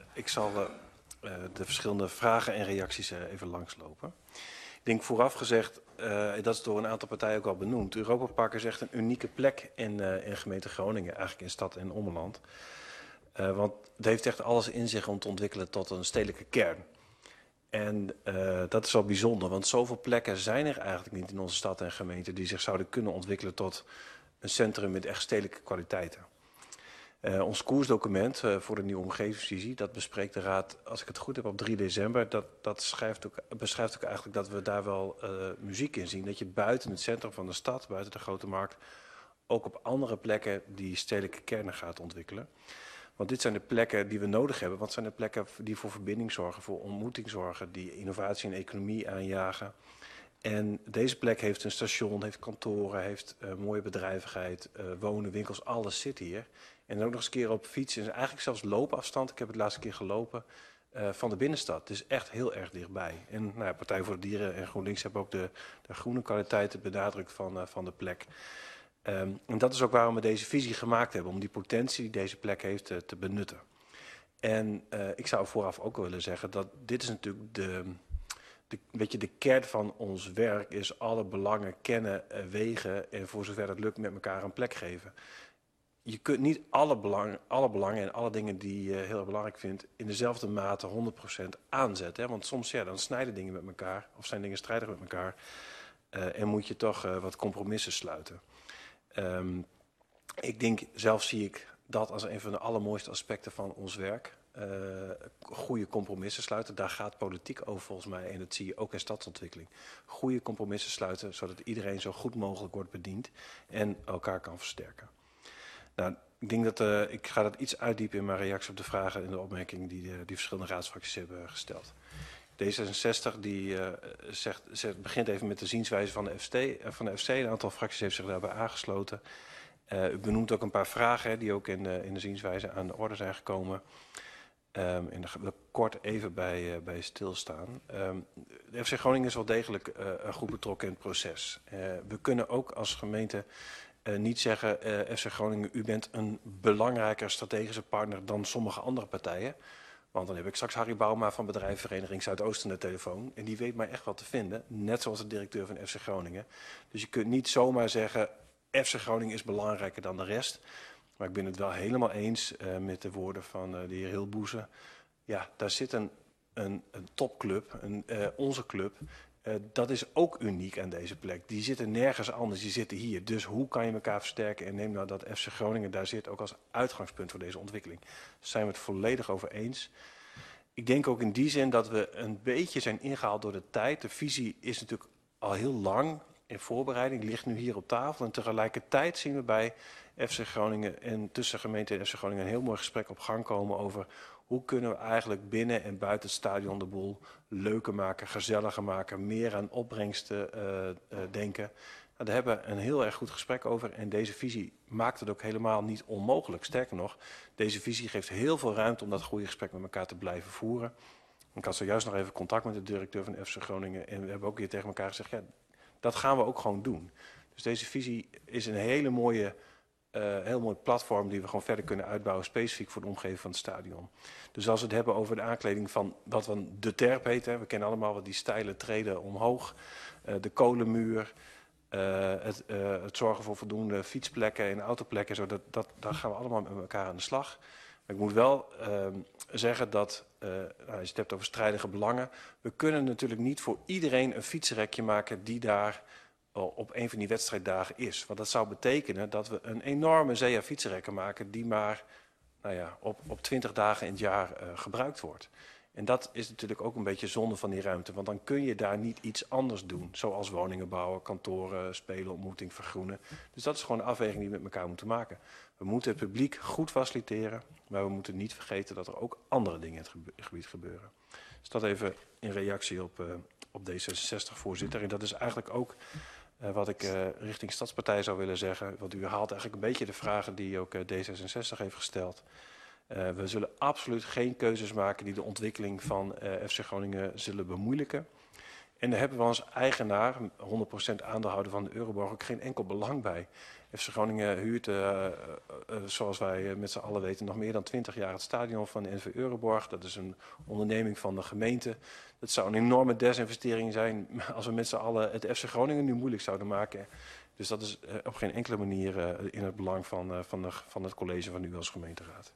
de verschillende vragen en reacties even langslopen. Ik denk vooraf gezegd, dat is door een aantal partijen ook al benoemd. Europapark is echt een unieke plek in gemeente Groningen, eigenlijk in stad en ommeland. Want het heeft echt alles in zich om te ontwikkelen tot een stedelijke kern. En dat is wel bijzonder, want zoveel plekken zijn er eigenlijk niet in onze stad en gemeente die zich zouden kunnen ontwikkelen tot een centrum met echt stedelijke kwaliteiten. Ons koersdocument voor de nieuwe omgevingsvisie, dat bespreekt de Raad, als ik het goed heb, op 3 december. Dat beschrijft ook eigenlijk dat we daar wel muziek in zien. Dat je buiten het centrum van de stad, buiten de grote markt, ook op andere plekken die stedelijke kernen gaat ontwikkelen. Want dit zijn de plekken die we nodig hebben. Want het zijn de plekken die voor verbinding zorgen, voor ontmoeting zorgen, die innovatie en economie aanjagen. En deze plek heeft een station, heeft kantoren, heeft mooie bedrijvigheid, wonen, winkels, alles zit hier. En dan ook nog eens een keer op fiets en eigenlijk zelfs loopafstand. Ik heb het laatste keer gelopen van de binnenstad. Het is echt heel erg dichtbij. En nou ja, Partij voor de Dieren en GroenLinks hebben ook de groene kwaliteiten benadrukt van de plek. En dat is ook waarom we deze visie gemaakt hebben, om die potentie die deze plek heeft te benutten. En ik zou vooraf ook willen zeggen dat dit is natuurlijk de kern van ons werk, is alle belangen kennen, wegen en voor zover het lukt met elkaar een plek geven. Je kunt niet alle belangen en alle dingen die je heel erg belangrijk vindt in dezelfde mate 100% aanzetten. Hè? Want soms dan snijden dingen met elkaar of zijn dingen strijdig met elkaar en moet je toch wat compromissen sluiten. Zelf zie ik dat als een van de allermooiste aspecten van ons werk. Goede compromissen sluiten, daar gaat politiek over volgens mij. En dat zie je ook in stadsontwikkeling. Goede compromissen sluiten, zodat iedereen zo goed mogelijk wordt bediend en elkaar kan versterken. Nou, ik denk dat ik ga dat iets uitdiepen in mijn reactie op de vragen en de opmerkingen die verschillende raadsfracties hebben gesteld. D66 begint even met de zienswijze van de FC. Een aantal fracties heeft zich daarbij aangesloten. U benoemt ook een paar vragen die ook in de zienswijze aan de orde zijn gekomen. En daar wil ik kort even bij stilstaan. De FC Groningen is wel degelijk goed betrokken in het proces. We kunnen ook als gemeente niet zeggen, FC Groningen, u bent een belangrijker strategische partner dan sommige andere partijen. Want dan heb ik straks Harry Bouma van bedrijfsvereniging Zuidoosten de telefoon. En die weet mij echt wat te vinden, net zoals de directeur van FC Groningen. Dus je kunt niet zomaar zeggen, FC Groningen is belangrijker dan de rest. Maar ik ben het wel helemaal eens met de woorden van de heer Hilboeze. Ja, daar zit een topclub, onze club. Dat is ook uniek aan deze plek. Die zitten nergens anders, die zitten hier. Dus hoe kan je elkaar versterken? En neem nou dat FC Groningen daar zit ook als uitgangspunt voor deze ontwikkeling. Daar zijn we het volledig over eens. Ik denk ook in die zin dat we een beetje zijn ingehaald door de tijd. De visie is natuurlijk al heel lang in voorbereiding, die ligt nu hier op tafel. En tegelijkertijd zien we bij FC Groningen en tussen gemeente en FC Groningen een heel mooi gesprek op gang komen over hoe kunnen we eigenlijk binnen en buiten het stadion de boel leuker maken, gezelliger maken, meer aan opbrengsten denken. Nou, daar hebben we een heel erg goed gesprek over en deze visie maakt het ook helemaal niet onmogelijk. Sterker nog, deze visie geeft heel veel ruimte om dat goede gesprek met elkaar te blijven voeren. Ik had zojuist nog even contact met de directeur van FC Groningen en we hebben ook hier tegen elkaar gezegd, ja, dat gaan we ook gewoon doen. Dus deze visie is een hele mooie, heel mooi platform die we gewoon verder kunnen uitbouwen, specifiek voor de omgeving van het stadion. Dus als we het hebben over de aankleding van wat we de terp heet, hè, we kennen allemaal wat die steile treden omhoog, de kolenmuur, het zorgen voor voldoende fietsplekken en autoplekken, daar gaan we allemaal met elkaar aan de slag. Maar ik moet wel zeggen dat, als je het hebt over strijdige belangen, we kunnen natuurlijk niet voor iedereen een fietsrekje maken die daar op een van die wedstrijddagen is. Want dat zou betekenen dat we een enorme zee aan fietsrekken maken die maar op 20 dagen in het jaar gebruikt wordt. En dat is natuurlijk ook een beetje zonde van die ruimte. Want dan kun je daar niet iets anders doen. Zoals woningen bouwen, kantoren, spelen, ontmoeting, vergroenen. Dus dat is gewoon een afweging die we met elkaar moeten maken. We moeten het publiek goed faciliteren. Maar we moeten niet vergeten dat er ook andere dingen in het gebied gebeuren. Dus dat even in reactie op D66, voorzitter. En dat is eigenlijk ook wat ik richting Stadspartij zou willen zeggen. Want u haalt eigenlijk een beetje de vragen die ook D66 heeft gesteld. We zullen absoluut geen keuzes maken die de ontwikkeling van FC Groningen zullen bemoeilijken. En daar hebben we als eigenaar, 100% aandeelhouder van de Euroborg, ook geen enkel belang bij. FC Groningen huurt, zoals wij met z'n allen weten, nog meer dan 20 jaar het stadion van de NV Euroborg. Dat is een onderneming van de gemeente. Dat zou een enorme desinvestering zijn als we met z'n allen het FC Groningen nu moeilijk zouden maken. Dus dat is op geen enkele manier in het belang van het college van u als gemeenteraad.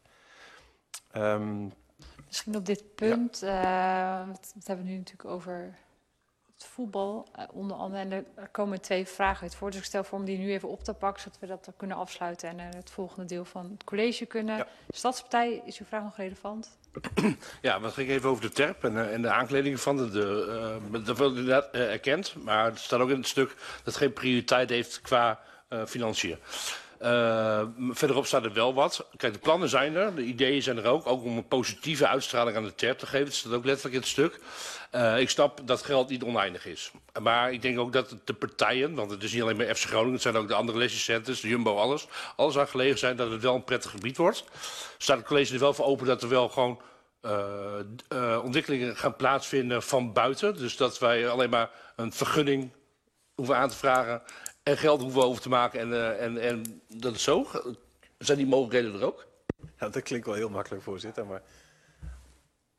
Misschien op dit punt, wat hebben we nu natuurlijk over het voetbal onder andere. En er komen 2 vragen uit voor. Dus ik stel voor om die nu even op te pakken, zodat we dat kunnen afsluiten en het volgende deel van het college kunnen. Ja. Stadspartij, is uw vraag nog relevant? Ja, wat ging even over de terp en de aankleding van dat wordt inderdaad erkend. Maar het staat ook in het stuk dat het geen prioriteit heeft qua financiën. Verderop staat er wel wat. Kijk, de plannen zijn er, de ideeën zijn er ook om een positieve uitstraling aan de terp te geven. Dat staat ook letterlijk in het stuk. Ik snap dat geld niet oneindig is. Maar ik denk ook dat de partijen, want het is niet alleen maar FC Groningen, het zijn ook de andere leisure-centers, de Jumbo, alles aan gelegen zijn dat het wel een prettig gebied wordt. Staat het college er wel voor open dat er wel gewoon ontwikkelingen gaan plaatsvinden van buiten. Dus dat wij alleen maar een vergunning hoeven aan te vragen en geld hoeven over te maken en dat is zo. Zijn die mogelijkheden er ook? Ja, dat klinkt wel heel makkelijk, voorzitter, maar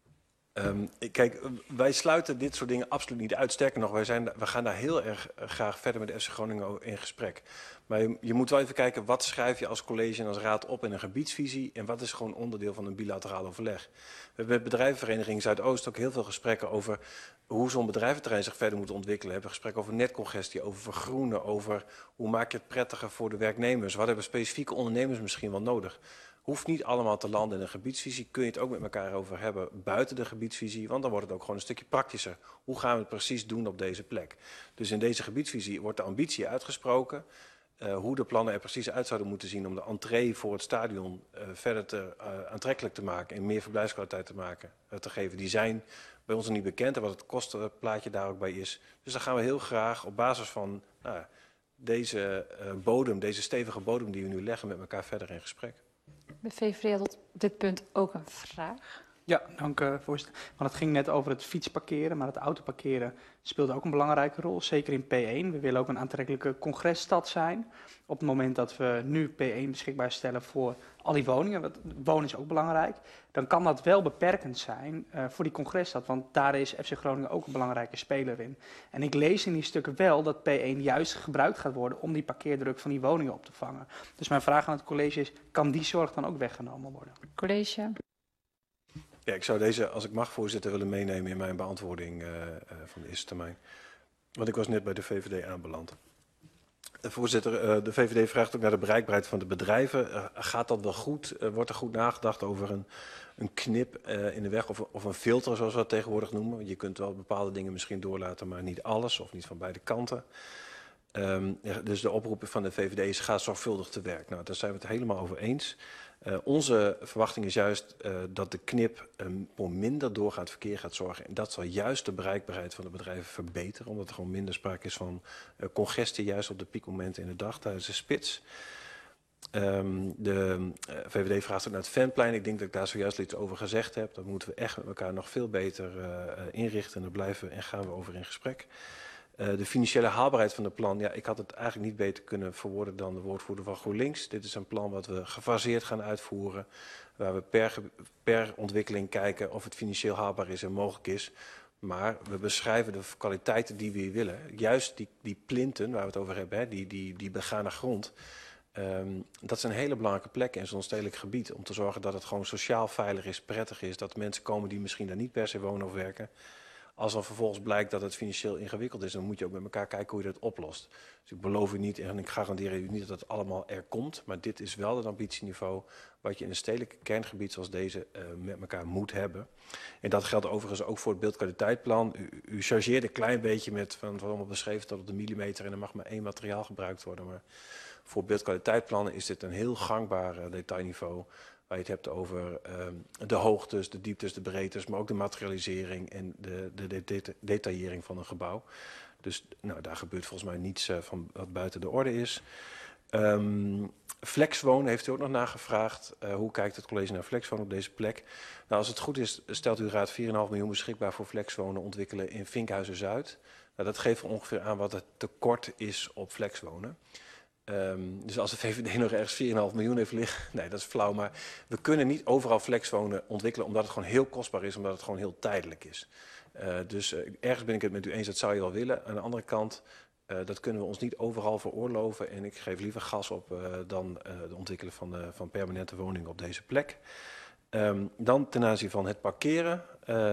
Kijk, wij sluiten dit soort dingen absoluut niet uit. Sterker nog, we gaan daar heel erg graag verder met de FC Groningen in gesprek. Maar je moet wel even kijken, wat schrijf je als college en als raad op in een gebiedsvisie en wat is gewoon onderdeel van een bilateraal overleg. We hebben met bedrijvenvereniging Zuidoost ook heel veel gesprekken over hoe zo'n bedrijventerrein zich verder moet ontwikkelen. We hebben gesprekken over netcongestie, over vergroenen, over hoe maak je het prettiger voor de werknemers. Wat hebben specifieke ondernemers misschien wel nodig? Hoeft niet allemaal te landen in een gebiedsvisie. Kun je het ook met elkaar over hebben buiten de gebiedsvisie. Want dan wordt het ook gewoon een stukje praktischer. Hoe gaan we het precies doen op deze plek? Dus in deze gebiedsvisie wordt de ambitie uitgesproken. Hoe de plannen er precies uit zouden moeten zien om de entree voor het stadion verder aantrekkelijk te maken. En meer verblijfskwaliteit te geven. Die zijn bij ons nog niet bekend en wat het kostenplaatje daar ook bij is. Dus dan gaan we heel graag op basis van deze bodem, deze stevige bodem die we nu leggen met elkaar verder in gesprek. De VVD had op dit punt ook een vraag. Ja, dank voorzitter. Want het ging net over het fietsparkeren, maar het autoparkeren speelt ook een belangrijke rol. Zeker in P1. We willen ook een aantrekkelijke congresstad zijn. Op het moment dat we nu P1 beschikbaar stellen voor al die woningen, want wonen is ook belangrijk, dan kan dat wel beperkend zijn voor die congresstad. Want daar is FC Groningen ook een belangrijke speler in. En ik lees in die stukken wel dat P1 juist gebruikt gaat worden om die parkeerdruk van die woningen op te vangen. Dus mijn vraag aan het college is, kan die zorg dan ook weggenomen worden? College. Ja, ik zou deze, als ik mag, voorzitter, willen meenemen in mijn beantwoording van de eerste termijn. Want ik was net bij de VVD aanbeland. Voorzitter, de VVD vraagt ook naar de bereikbaarheid van de bedrijven. Gaat dat wel goed? Wordt er goed nagedacht over een knip in de weg of een filter, zoals we dat tegenwoordig noemen? Je kunt wel bepaalde dingen misschien doorlaten, maar niet alles of niet van beide kanten. Dus de oproep van de VVD is: ga zorgvuldig te werk. Nou, daar zijn we het helemaal over eens. Onze verwachting is juist dat de knip voor minder doorgaand verkeer gaat zorgen. En dat zal juist de bereikbaarheid van de bedrijven verbeteren. Omdat er gewoon minder sprake is van congestie, juist op de piekmomenten in de dag tijdens de spits. De VVD vraagt ook naar het Venplein. Ik denk dat ik daar zojuist iets over gezegd heb. Dat moeten we echt met elkaar nog veel beter inrichten. En daar blijven we en gaan we over in gesprek. De financiële haalbaarheid van het plan, ja, ik had het eigenlijk niet beter kunnen verwoorden dan de woordvoerder van GroenLinks. Dit is een plan wat we gefaseerd gaan uitvoeren, waar we per ontwikkeling kijken of het financieel haalbaar is en mogelijk is. Maar we beschrijven de kwaliteiten die we hier willen. Juist die plinten waar we het over hebben, hè, die begane grond. Dat zijn hele belangrijke plekken in zo'n stedelijk gebied. Om te zorgen dat het gewoon sociaal veilig is, prettig is. Dat mensen komen die misschien daar niet per se wonen of werken. Als dan vervolgens blijkt dat het financieel ingewikkeld is, dan moet je ook met elkaar kijken hoe je dat oplost. Dus ik beloof u niet en ik garandeer u niet dat het allemaal er komt. Maar dit is wel het ambitieniveau wat je in een stedelijk kerngebied zoals deze met elkaar moet hebben. En dat geldt overigens ook voor het beeldkwaliteitplan. U chargeert een klein beetje met van wat allemaal beschreven tot op de millimeter en er mag maar één materiaal gebruikt worden. Maar voor beeldkwaliteitplannen is dit een heel gangbaar detailniveau. Waar je het hebt over de hoogtes, de dieptes, de breedtes, maar ook de materialisering en de detaillering van een gebouw. Dus nou, daar gebeurt volgens mij niets van wat buiten de orde is. Flexwonen heeft u ook nog nagevraagd. Hoe kijkt het college naar flexwonen op deze plek? Nou, als het goed is, stelt u de raad 4,5 miljoen beschikbaar voor flexwonen ontwikkelen in Vinkhuizen-Zuid. Nou, dat geeft ongeveer aan wat het tekort is op flexwonen. Dus als de VVD nog ergens 4,5 miljoen heeft liggen, nee, dat is flauw. Maar we kunnen niet overal flexwonen ontwikkelen, omdat het gewoon heel kostbaar is, omdat het gewoon heel tijdelijk is. Dus ergens ben ik het met u eens, dat zou je wel willen. Aan de andere kant, dat kunnen we ons niet overal veroorloven. En ik geef liever gas op dan de ontwikkelen van permanente woningen op deze plek. Dan ten aanzien van het parkeren.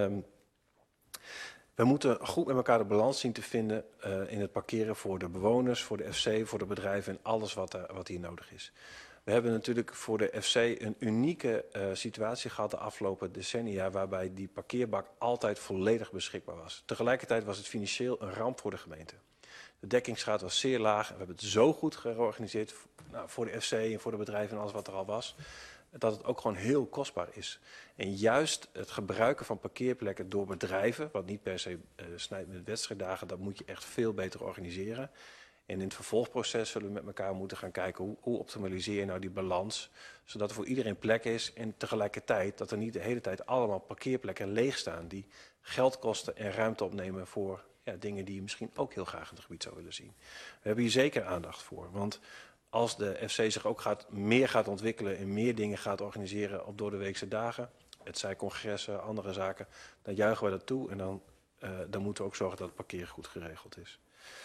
We moeten goed met elkaar de balans zien te vinden in het parkeren voor de bewoners, voor de FC, voor de bedrijven en alles wat hier nodig is. We hebben natuurlijk voor de FC een unieke situatie gehad de afgelopen decennia, waarbij die parkeerbak altijd volledig beschikbaar was. Tegelijkertijd was het financieel een ramp voor de gemeente. De dekkingsgraad was zeer laag en we hebben het zo goed georganiseerd voor de FC en voor de bedrijven en alles wat er al was, dat het ook gewoon heel kostbaar is. En juist het gebruiken van parkeerplekken door bedrijven, wat niet per se snijdt met wedstrijddagen, dat moet je echt veel beter organiseren. En in het vervolgproces zullen we met elkaar moeten gaan kijken hoe optimaliseer je nou die balans, zodat er voor iedereen plek is en tegelijkertijd dat er niet de hele tijd allemaal parkeerplekken leeg staan die geld kosten en ruimte opnemen voor dingen die je misschien ook heel graag in het gebied zou willen zien. We hebben hier zeker aandacht voor, want als de FC zich ook meer gaat ontwikkelen en meer dingen gaat organiseren op doordeweekse dagen, het zij congressen, andere zaken, dan juichen wij dat toe. En dan moeten we ook zorgen dat het parkeren goed geregeld is.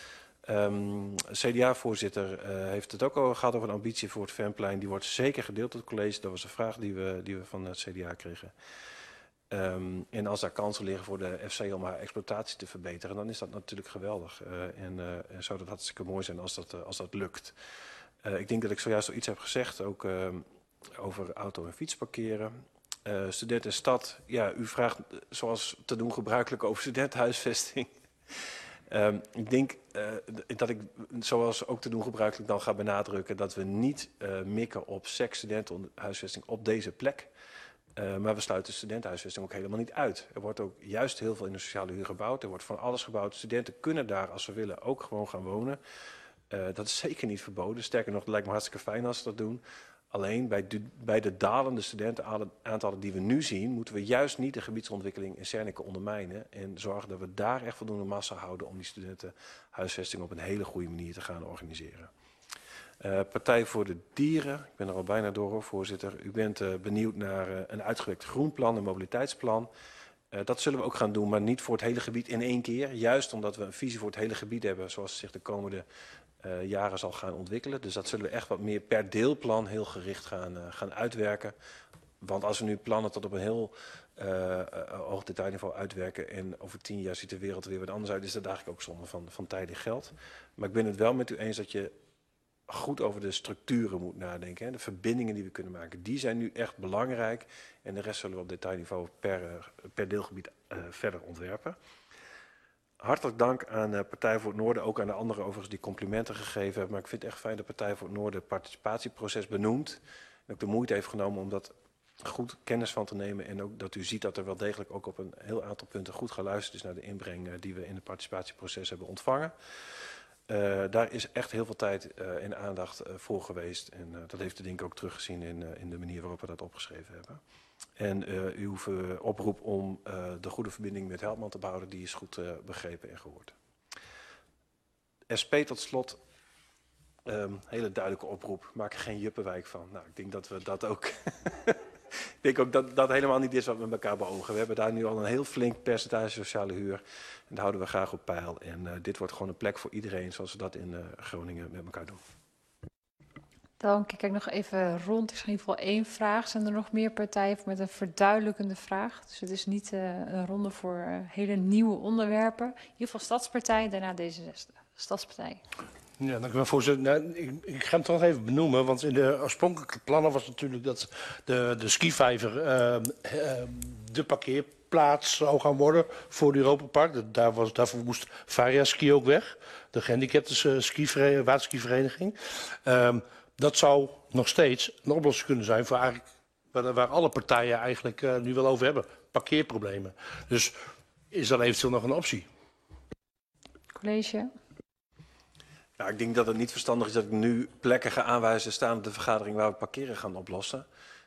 CDA-voorzitter heeft het ook al gehad over een ambitie voor het Vemplein. Die wordt zeker gedeeld door het college. Dat was een vraag die we van het CDA kregen. En als daar kansen liggen voor de FC om haar exploitatie te verbeteren, dan is dat natuurlijk geweldig. En zou dat hartstikke mooi zijn als dat lukt. Ik denk dat ik zojuist al iets heb gezegd, ook over auto- en fietsparkeren. Student en stad, ja, u vraagt zoals te doen gebruikelijk over studentenhuisvesting. Ik denk dat ik, zoals ook te doen gebruikelijk, dan ga benadrukken dat we niet mikken op studentenhuisvesting op deze plek. Maar we sluiten studentenhuisvesting ook helemaal niet uit. Er wordt ook juist heel veel in de sociale huur gebouwd. Er wordt van alles gebouwd. Studenten kunnen daar, als ze willen, ook gewoon gaan wonen. Dat is zeker niet verboden. Sterker nog, het lijkt me hartstikke fijn als ze dat doen. Alleen bij de dalende studentenaantallen die we nu zien, moeten we juist niet de gebiedsontwikkeling in Zernike ondermijnen. En zorgen dat we daar echt voldoende massa houden om die studentenhuisvesting op een hele goede manier te gaan organiseren. Partij voor de Dieren, ik ben er al bijna door hoor, voorzitter. U bent benieuwd naar een uitgewerkt groenplan, een mobiliteitsplan. Dat zullen we ook gaan doen, maar niet voor het hele gebied in één keer. Juist omdat we een visie voor het hele gebied hebben, zoals het zich de komende jaren zal gaan ontwikkelen. Dus dat zullen we echt wat meer per deelplan heel gericht gaan uitwerken. Want als we nu plannen tot op een heel hoog detailniveau uitwerken en over 10 jaar ziet de wereld er weer wat anders uit, is dat eigenlijk ook zonde van tijd en geld. Maar ik ben het wel met u eens dat je goed over de structuren moet nadenken. Hè. De verbindingen die we kunnen maken, die zijn nu echt belangrijk. En de rest zullen we op detailniveau per deelgebied verder ontwerpen. Hartelijk dank aan Partij voor het Noorden, ook aan de anderen overigens die complimenten gegeven hebben. Maar ik vind het echt fijn dat Partij voor het Noorden het participatieproces benoemt. En ook de moeite heeft genomen om dat goed kennis van te nemen. En ook dat u ziet dat er wel degelijk ook op een heel aantal punten goed geluisterd is naar de inbreng die we in het participatieproces hebben ontvangen. Daar is echt heel veel tijd en aandacht voor geweest. En dat heeft u denk ik ook teruggezien in de manier waarop we dat opgeschreven hebben. En uw oproep om de goede verbinding met Helpman te behouden, die is goed begrepen en gehoord. SP tot slot, hele duidelijke oproep. Maak er geen Juppenwijk van. Nou, ik denk dat we dat ook... Ik denk ook dat dat helemaal niet is wat we met elkaar beogen. We hebben daar nu al een heel flink percentage sociale huur. En daar houden we graag op peil. En dit wordt gewoon een plek voor iedereen zoals we dat in Groningen met elkaar doen. Dank. Ik kijk nog even rond. Er is in ieder geval 1 vraag. Zijn er nog meer partijen met een verduidelijkende vraag? Dus het is niet een ronde voor hele nieuwe onderwerpen. In ieder geval Stadspartij, daarna D66. Stadspartij. Ja, dank u wel, voorzitter. Nou, ik ga hem toch even benoemen, want in de oorspronkelijke plannen was natuurlijk dat de skivijver de parkeerplaats zou gaan worden voor het Europapark. Daarvoor moest Variaski ook weg, de gehandicapten waterskivereniging. Dat zou nog steeds een oplossing kunnen zijn voor eigenlijk waar alle partijen eigenlijk nu wel over hebben, parkeerproblemen. Dus is dat eventueel nog een optie? College. Ja, ik denk dat het niet verstandig is dat ik nu plekken ga aanwijzen staan op de vergadering waar we parkeren gaan oplossen.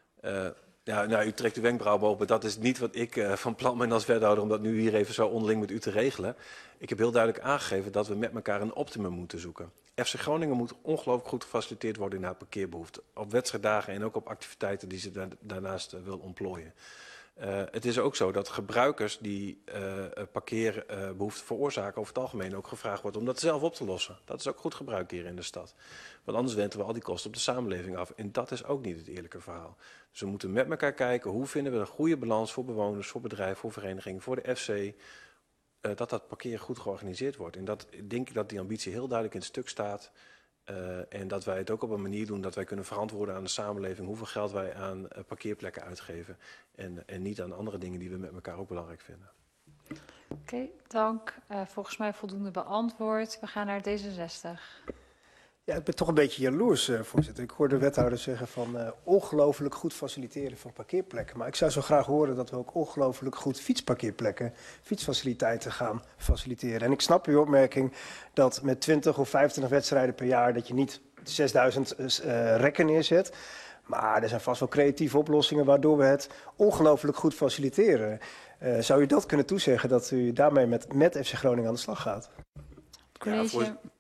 U trekt uw wenkbrauwen open. Dat is niet wat ik van plan ben als wethouder om dat nu hier even zo onderling met u te regelen. Ik heb heel duidelijk aangegeven dat we met elkaar een optimum moeten zoeken. FC Groningen moet ongelooflijk goed gefaciliteerd worden in haar parkeerbehoeften. Op wedstrijddagen en ook op activiteiten die ze daarnaast wil ontplooien. Het is ook zo dat gebruikers die parkeerbehoeften veroorzaken over het algemeen ook gevraagd wordt om dat zelf op te lossen. Dat is ook goed gebruik hier in de stad. Want anders wenten we al die kosten op de samenleving af. En dat is ook niet het eerlijke verhaal. Dus we moeten met elkaar kijken hoe vinden we een goede balans voor bewoners, voor bedrijven, voor verenigingen, voor de FC. Dat parkeren goed georganiseerd wordt. En dat denk ik dat die ambitie heel duidelijk in het stuk staat. En dat wij het ook op een manier doen dat wij kunnen verantwoorden aan de samenleving hoeveel geld wij aan parkeerplekken uitgeven. En niet aan andere dingen die we met elkaar ook belangrijk vinden. Oké, dank. Volgens mij voldoende beantwoord. We gaan naar D66. Ja, ik ben toch een beetje jaloers, voorzitter. Ik hoor de wethouder zeggen van ongelooflijk goed faciliteren van parkeerplekken. Maar ik zou zo graag horen dat we ook ongelooflijk goed fietsparkeerplekken, fietsfaciliteiten gaan faciliteren. En ik snap uw opmerking dat met 20 of 25 wedstrijden per jaar dat je niet 6000 rekken neerzet. Maar er zijn vast wel creatieve oplossingen waardoor we het ongelooflijk goed faciliteren. Zou u dat kunnen toezeggen dat u daarmee met FC Groningen aan de slag gaat? College.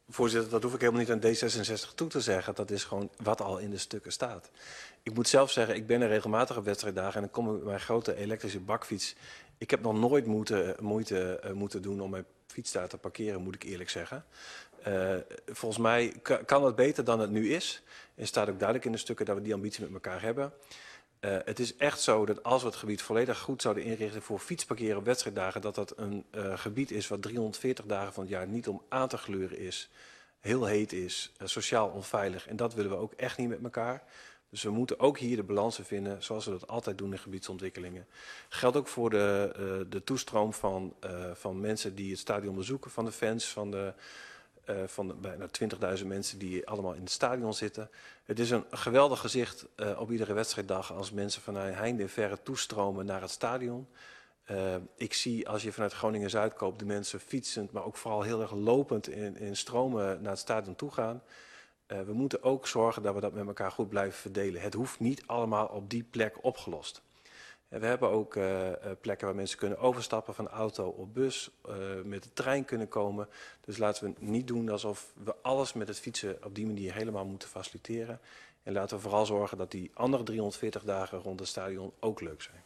Voorzitter, dat hoef ik helemaal niet aan D66 toe te zeggen. Dat is gewoon wat al in de stukken staat. Ik moet zelf zeggen, ik ben er regelmatig op wedstrijddagen en dan kom ik met mijn grote elektrische bakfiets. Ik heb nog nooit moeite moeten doen om mijn fiets daar te parkeren, moet ik eerlijk zeggen. Volgens mij kan het beter dan het nu is. Er staat ook duidelijk in de stukken dat we die ambitie met elkaar hebben. Het is echt zo dat als we het gebied volledig goed zouden inrichten voor fietsparkeren op wedstrijddagen, dat dat een gebied is wat 340 dagen van het jaar niet om aan te gluren is, heel heet is, sociaal onveilig. En dat willen we ook echt niet met elkaar. Dus we moeten ook hier de balansen vinden, zoals we dat altijd doen in gebiedsontwikkelingen. Geldt ook voor de toestroom van mensen die het stadion bezoeken, van de fans, van de bijna 20.000 mensen die allemaal in het stadion zitten. Het is een geweldig gezicht op iedere wedstrijddag als mensen vanuit heinde en verre toestromen naar het stadion. Ik zie als je vanuit Groningen-Zuid koopt de mensen fietsend, maar ook vooral heel erg lopend in stromen naar het stadion toe gaan. We moeten ook zorgen dat we dat met elkaar goed blijven verdelen. Het hoeft niet allemaal op die plek opgelost. We hebben ook plekken waar mensen kunnen overstappen van auto op bus, met de trein kunnen komen. Dus laten we niet doen alsof we alles met het fietsen op die manier helemaal moeten faciliteren. En laten we vooral zorgen dat die andere 340 dagen rond het stadion ook leuk zijn.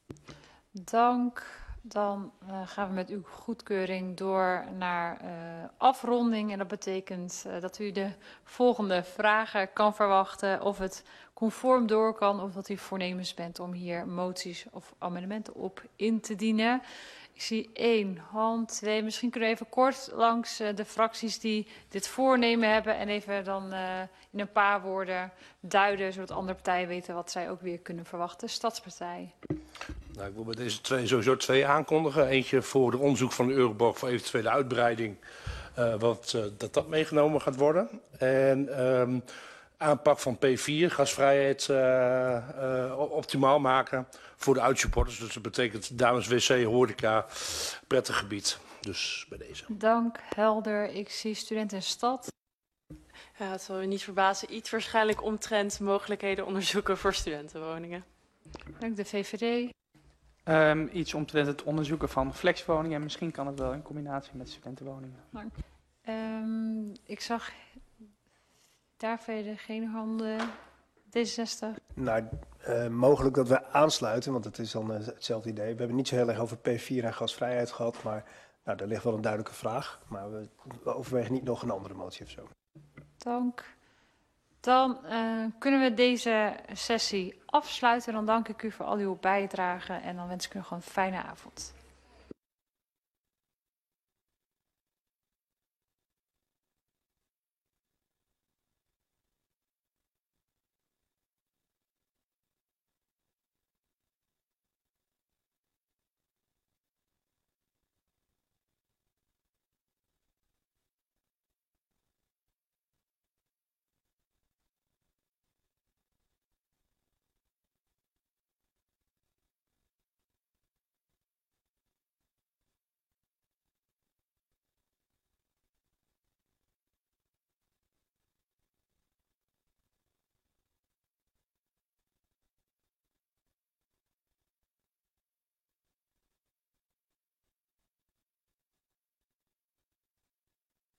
Dank. Dan gaan we met uw goedkeuring door naar afronding. En dat betekent dat u de volgende vragen kan verwachten. Of het conform door kan, of dat u voornemens bent om hier moties of amendementen op in te dienen. Ik zie 1 hand, 2. Misschien kunnen we even kort langs de fracties die dit voornemen hebben. En even dan in een paar woorden duiden, zodat andere partijen weten wat zij ook weer kunnen verwachten. Stadspartij. Nou, ik wil bij deze sowieso 2 aankondigen. Eentje voor de onderzoek van de Euroborg voor eventuele uitbreiding. Dat meegenomen gaat worden. En aanpak van P4, gasvrijheid optimaal maken voor de uitsupporters. Dus dat betekent dames, wc, horeca, prettig gebied. Dus bij deze. Dank, helder. Ik zie studenten en stad. Ja, het zal u niet verbazen. Iets waarschijnlijk omtrent mogelijkheden onderzoeken voor studentenwoningen. Dank de VVD. Iets omtrent het onderzoeken van flexwoningen. En misschien kan het wel in combinatie met studentenwoningen. Dank. Ik zag daar verder geen handen. D66. Nou, mogelijk dat we aansluiten, want het is dan hetzelfde idee. We hebben niet zo heel erg over P4 en gasvrijheid gehad, maar nou, daar ligt wel een duidelijke vraag. Maar we overwegen niet nog een andere motie of zo. Dank. Dan kunnen we deze sessie afsluiten. Dan dank ik u voor al uw bijdrage en dan wens ik u nog een fijne avond.